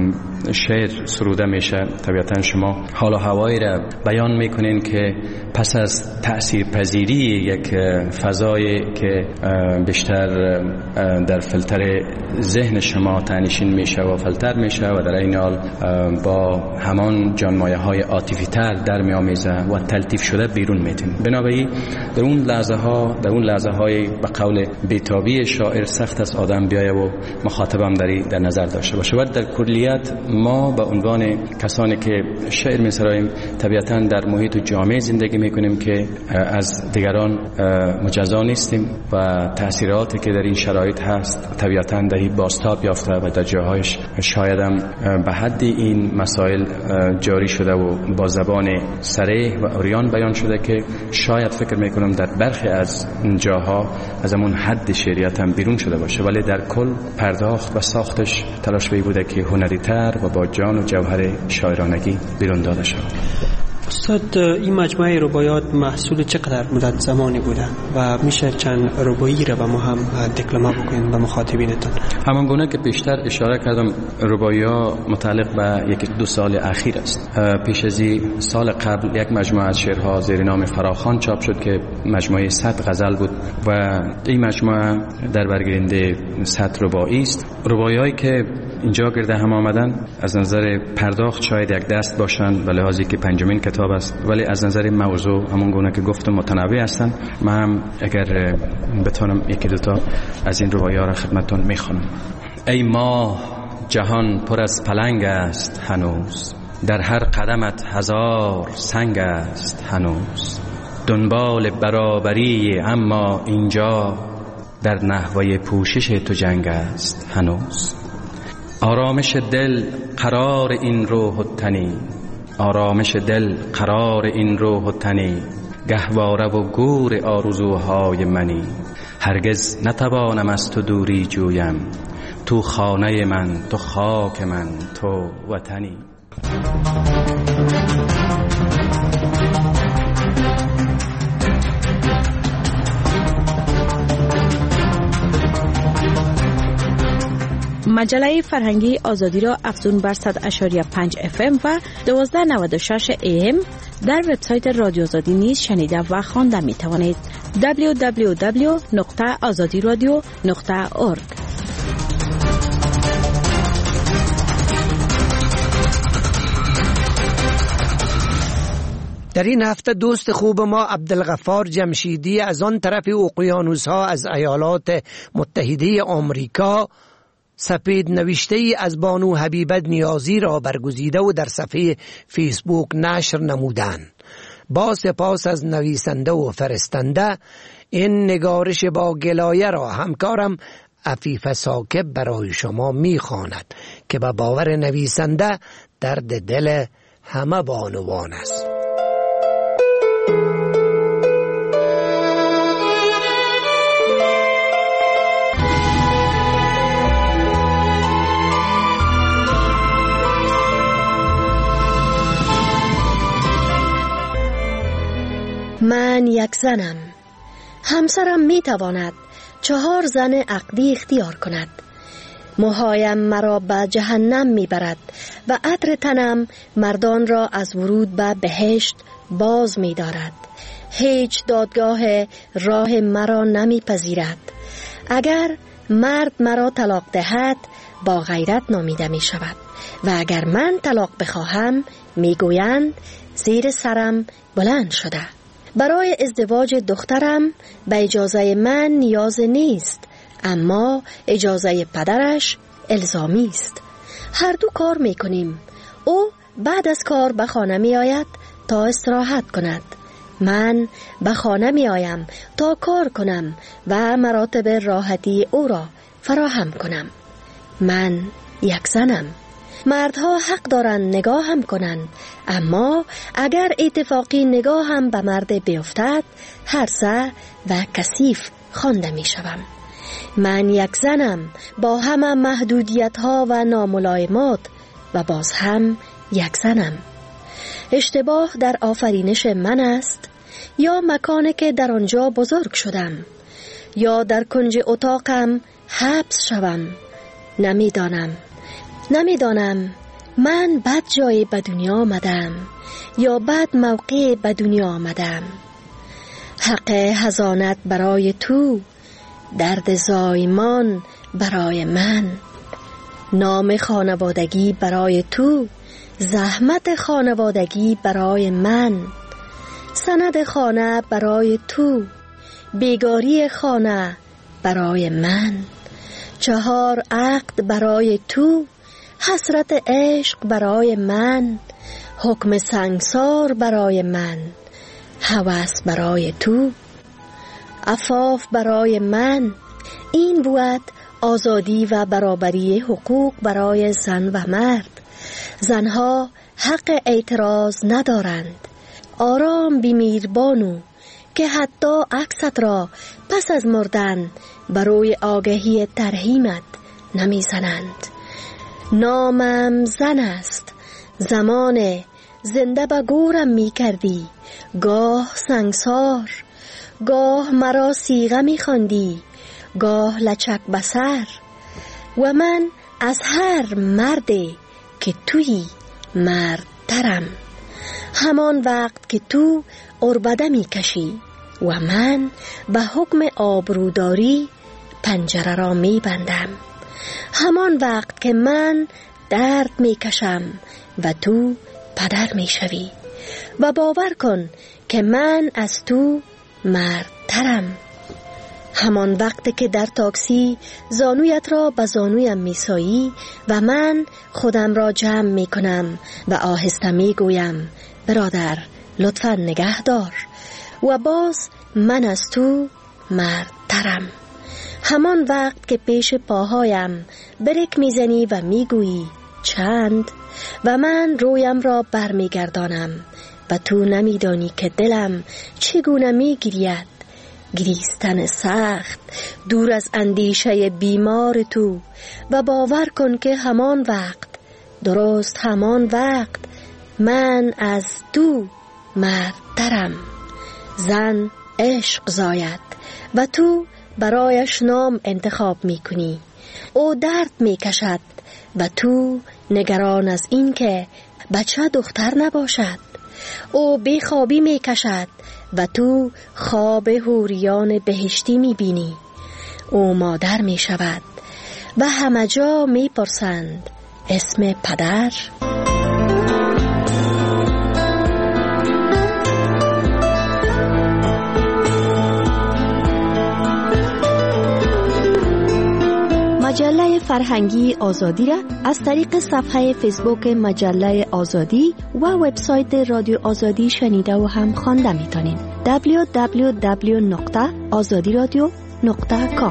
شعر سروده میشه طبیعتا شما حال و هوایی را بیان میکنین که پس از تأثیر پذیری یک فضای که بیشتر در فلتر ذهن شما تنشین میشه و فلتر میشه و در این حال با همان جانمایه های عاطفی تر در میامیزه و تلطیف شده بیرون میتین. بنابراین در اون لحظه ها در اون لحظه های به قول بیتابی شاعر سخت از آدم بیایه و مخاطبم داری در نظر داشته باشه. و در کلیت ما به عنوان کسانی که شعر میسراییم طبیعتا در محیط و جامعه زندگی میکنیم که از دیگران مجزا نیستیم و تأثیراتی که در این شرایط هست طبیعتا در این بازتاب یافته و در جاهایش شایدم به حدی این مسائل جاری شده و با زبان صریح و عریان بیان شده که شاید فکر میکنم در برخی از جاها از همون حد شعریت هم بیرون شده باشه، ولی در کل پرداخت و ساختش تلاش بی بوده که هنری تر و با جان و جوهر شاعرانگی بیرون داده شد. استاد، این مجموعه رباعیات محصول چقدر مدت زمانی بوده و میشه چند رباعی را به ما هم دکلمه بکنید به مخاطبینتون؟ همان گونه که بیشتر اشاره کردم رباعی‌ها متعلق به یک دو سال اخیر است. پیش از این سال قبل یک مجموعه از شعرها زیر نام فراخوان چاپ شد که مجموعه صد غزل بود و این مجموعه در برگیرنده صد رباعی است. رباعی‌هایی که اینجا گرده هم آمدن از نظر پرداخت شاید یک دست باشند به لحاظی که پنجمین کتاب است، ولی از نظر موضوع همون گونه که گفتم متنوع هستند. من هم اگر بتونم یکی دوتا از این رباعی‌ها را خدمتتون میخوانم. ای ماه جهان پر از پلنگ است هنوز، در هر قدمت هزار سنگ است هنوز، دنبال برابری اما اینجا در نحوه پوشش تو جنگ است هنوز. آرامش دل قرار این روح و تنی، آرامش دل قرار این روح و تنی، گهواره و گور آرزوهای منی، هرگز نتوانم از تو دوری جویم، تو خانه من، تو خاک من، تو وطنی. مجله فرهنگی آزادی را افزون بر صد اشاری پنج اف ام و دوازده نود و شش ای ام در وبسایت رادیو آزادی نیز شنیده و خوانده می توانید. دبلیو دبلیو دبلیو نقطه آزادی رادیو نقطه اورگ. در این هفته دوست خوب ما عبدالغفار جمشیدی از آن طرف اقیانوس ها از ایالات متحده آمریکا سپید نوشته ای از بانو حبیبه نیازی را برگزیده و در صفحه فیسبوک نشر نمودند. با سپاس از نویسنده و فرستنده، این نگارش با گلایه را همکارم عفیف ساکب برای شما میخواند که به باور نویسنده درد دل همه بانوان است. من یک زنم. همسرم می تواند چهار زن عقدی اختیار کند. موهایم مرا به جهنم می برد و عطر تنم مردان را از ورود به بهشت باز می دارد. هیچ دادگاه راه مرا نمی پذیرد. اگر مرد مرا طلاق دهد با غیرت نامیده می شود و اگر من طلاق بخواهم می گویند زیر سرم بلند شده. برای ازدواج دخترم به اجازه من نیاز نیست، اما اجازه پدرش الزامی است. هر دو کار می کنیم. او بعد از کار به خانه می آید تا استراحت کند. من به خانه می آیم تا کار کنم و مراتب راحتی او را فراهم کنم. من یک زنم. مردها حق دارند نگاهم کنند، اما اگر اتفاقی نگاهم به مرد بیفتد هرزه و کثیف خوانده می شوم. من یک زنم با همه محدودیت ها و ناملایمات و باز هم یک زنم. اشتباه در آفرینش من است یا مکانی که در آنجا بزرگ شدم یا در کنج اتاقم حبس شوم؟ نمیدانم. نمیدانم من بد جایی به دنیا آمدم یا بد موقع به دنیا آمدم. حق حضانت برای تو، درد زایمان برای من، نام خانوادگی برای تو، زحمت خانوادگی برای من، سند خانه برای تو، بیگاری خانه برای من، چهار عقد برای تو، حسرت عشق برای من، حکم سنگسار برای من، هوس برای تو، عفاف برای من. این بود آزادی و برابری حقوق برای زن و مرد. زنها حق اعتراض ندارند. آرام بمیر بانو که حتی عکست را پس از مردن برای آگهی ترحیمت نمیزنند. نامم زن است. زمان زنده به گورم می کردی، گاه سنگسار، گاه مرا سیغه می خواندی، گاه لچک بسر. و من از هر مردی که توی مردترم. همان وقت که تو عربده می کشی و من به حکم آبروداری پنجره را می بندم. همان وقت که من درد می کشم و تو پدر می شوی و باور کن که من از تو مردترم. همان وقت که در تاکسی زانویت را به زانویم می سایی و من خودم را جمع می کنم و آهسته می گویم برادر لطفاً نگه دار و باز من از تو مردترم. همان وقت که پیش پاهایم بریک میزنی و میگویی چند و من رویم را برمیگردانم و تو نمیدانی که دلم چگونه میگرید. گریستن سخت دور از اندیشه بیمار تو و باور کن که همان وقت، درست همان وقت، من از تو مردترم. زن عشق زاید و تو برایش نام انتخاب می کنی او درد می کشد و تو نگران از این که بچه دختر نباشد. او بیخوابی می کشد و تو خواب حوریان بهشتی می بینی. او مادر می شود و همه جا می پرسند اسم پدر؟ مجله فرهنگی آزادی را از طریق صفحه فیسبوک مجله آزادی و وبسایت رادیو آزادی شنیده و هم خوانده میتونید. دبلیو دبلیو دبلیو نقطه آزادی رادیو نقطه کام.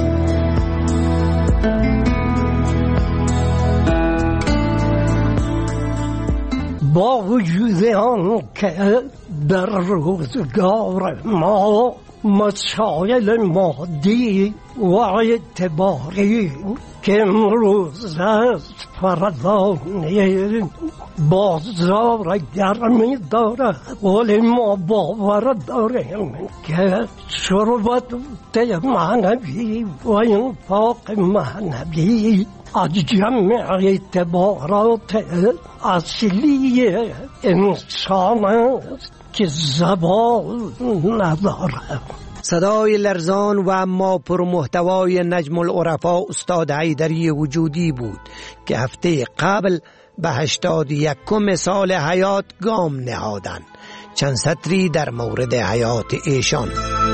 با وجود آن که در روزگار ما مسائل مادی و اعتباری که امروز است فردا نیست، بازار گرمی دارد، ولی ما باور داریم که ثروت معنوی و انفاق معنوی از جمع اعتبارات اصلی انسان است که زوال ندارد. صدای لرزان و اما پرمحتوای نجم العرفا استاد حیدری وجودی بود که هفته قبل به هشتاد یکم سال حیات گام نهادند. چند سطری در مورد حیات ایشان.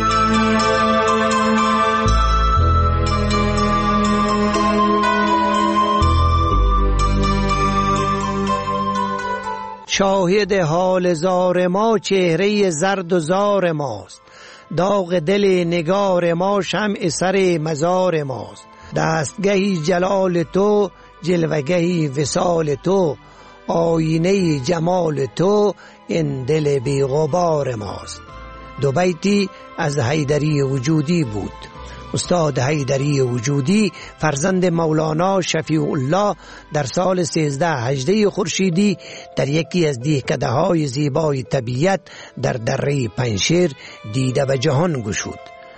شاهد حال زار ما چهره زرد و زار ماست، داغ دل نگار ما شمع سر مزار ماست، دستگهی جلال تو جلوگهی وصال تو، آینه جمال تو این دل بی غبار ماست. دو بیتی از حیدری وجودی بود. استاد حیدری وجودی فرزند مولانا شفیع الله در سال سیزده هجده خورشیدی در یکی از دهکده های زیبای طبیعت در دره پنشیر دیده و جهان گشود.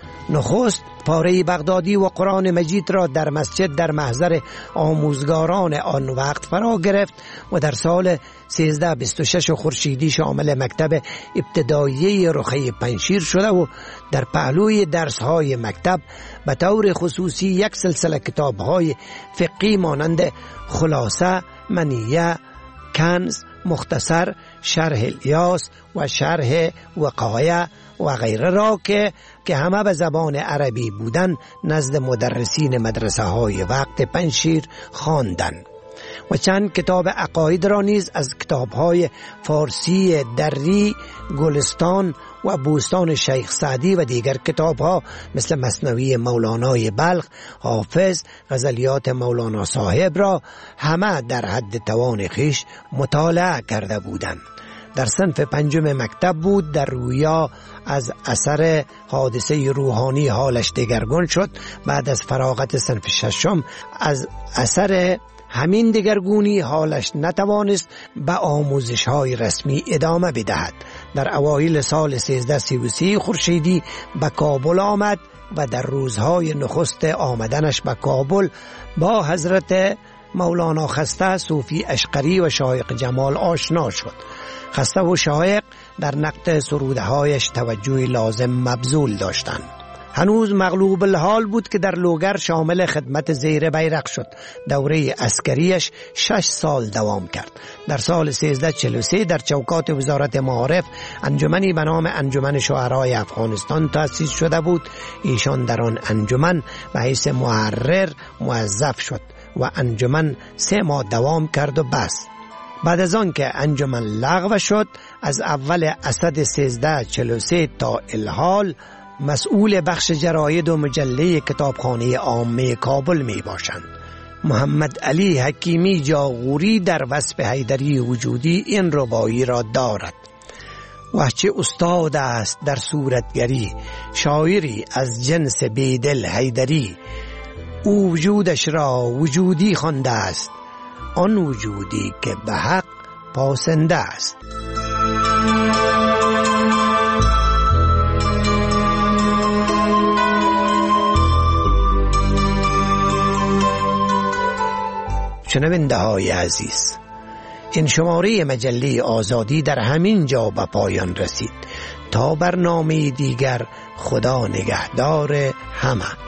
نخست پاره بغدادی و قرآن مجید را در مسجد در محضر آموزگاران آن وقت فرا گرفت و در سال سیزده بیست و شش خورشیدی شامل مکتب ابتدایی رخه پنشیر شده و در پهلوی درس‌های مکتب به طور خصوصی یک سلسله کتاب‌های فقهی مانند خلاصه، منیه، کنز، مختصر، شرح الیاس و شرح وقایع و غیره را که که همه به زبان عربی بودن نزد مدرسین مدرسه های وقت پنشیر خواندند و چند کتاب عقاید را نیز از کتاب های فارسی دری، گلستان و بوستان شیخ سعدی و دیگر کتاب ها مثل مثنوی مولانای بلخ، حافظ، غزلیات مولانا صاحب را همه در حد توان خویش مطالعه کرده بودند. در صنف پنجم مکتب بود. در رویا از اثر حادثه روحانی حالش دگرگون شد. بعد از فراغت صنف ششم از اثر همین دگرگونی حالش نتوانست به آموزش های رسمی ادامه بدهد. در اوایل سال سیزده سی و سی خورشیدی به کابل آمد و در روزهای نخست آمدنش به کابل با حضرت مولانا خسته صوفی اشقری و شایق جمال آشنا شد. خسته و شایق در نقد سرودهایش توجه لازم مبذول داشتند. هنوز مغلوب الحال بود که در لوگر شامل خدمت زیر بیرق شد. دوره عسکریش شش سال دوام کرد. در سال سیزده چهل و سه در چوکات وزارت معارف انجمنی به نام انجمن شعرای افغانستان تأسیس شده بود. ایشان در آن انجمن به حیث محرر موظف شد و انجمن سه ماه دوام کرد و بس. بعد از آن که انجمن لغو شد، از اول اسد سیزده چهل و سه تا الحال مسئول بخش جراید و مجله کتابخانه عامه کابل می باشند. محمد علی حکیمی جاغوری در وصف حیدری وجودی این رباعی را دارد: وحچه استاد است در صورتگری، شاعری از جنس بیدل حیدری. او وجودش را وجودی خوانده است، آن وجودی که به حق پاسنده است. شنونده های عزیز، این شماره مجله آزادی در همین جا به پایان رسید. تا برنامه دیگر، خدا نگهدار همه.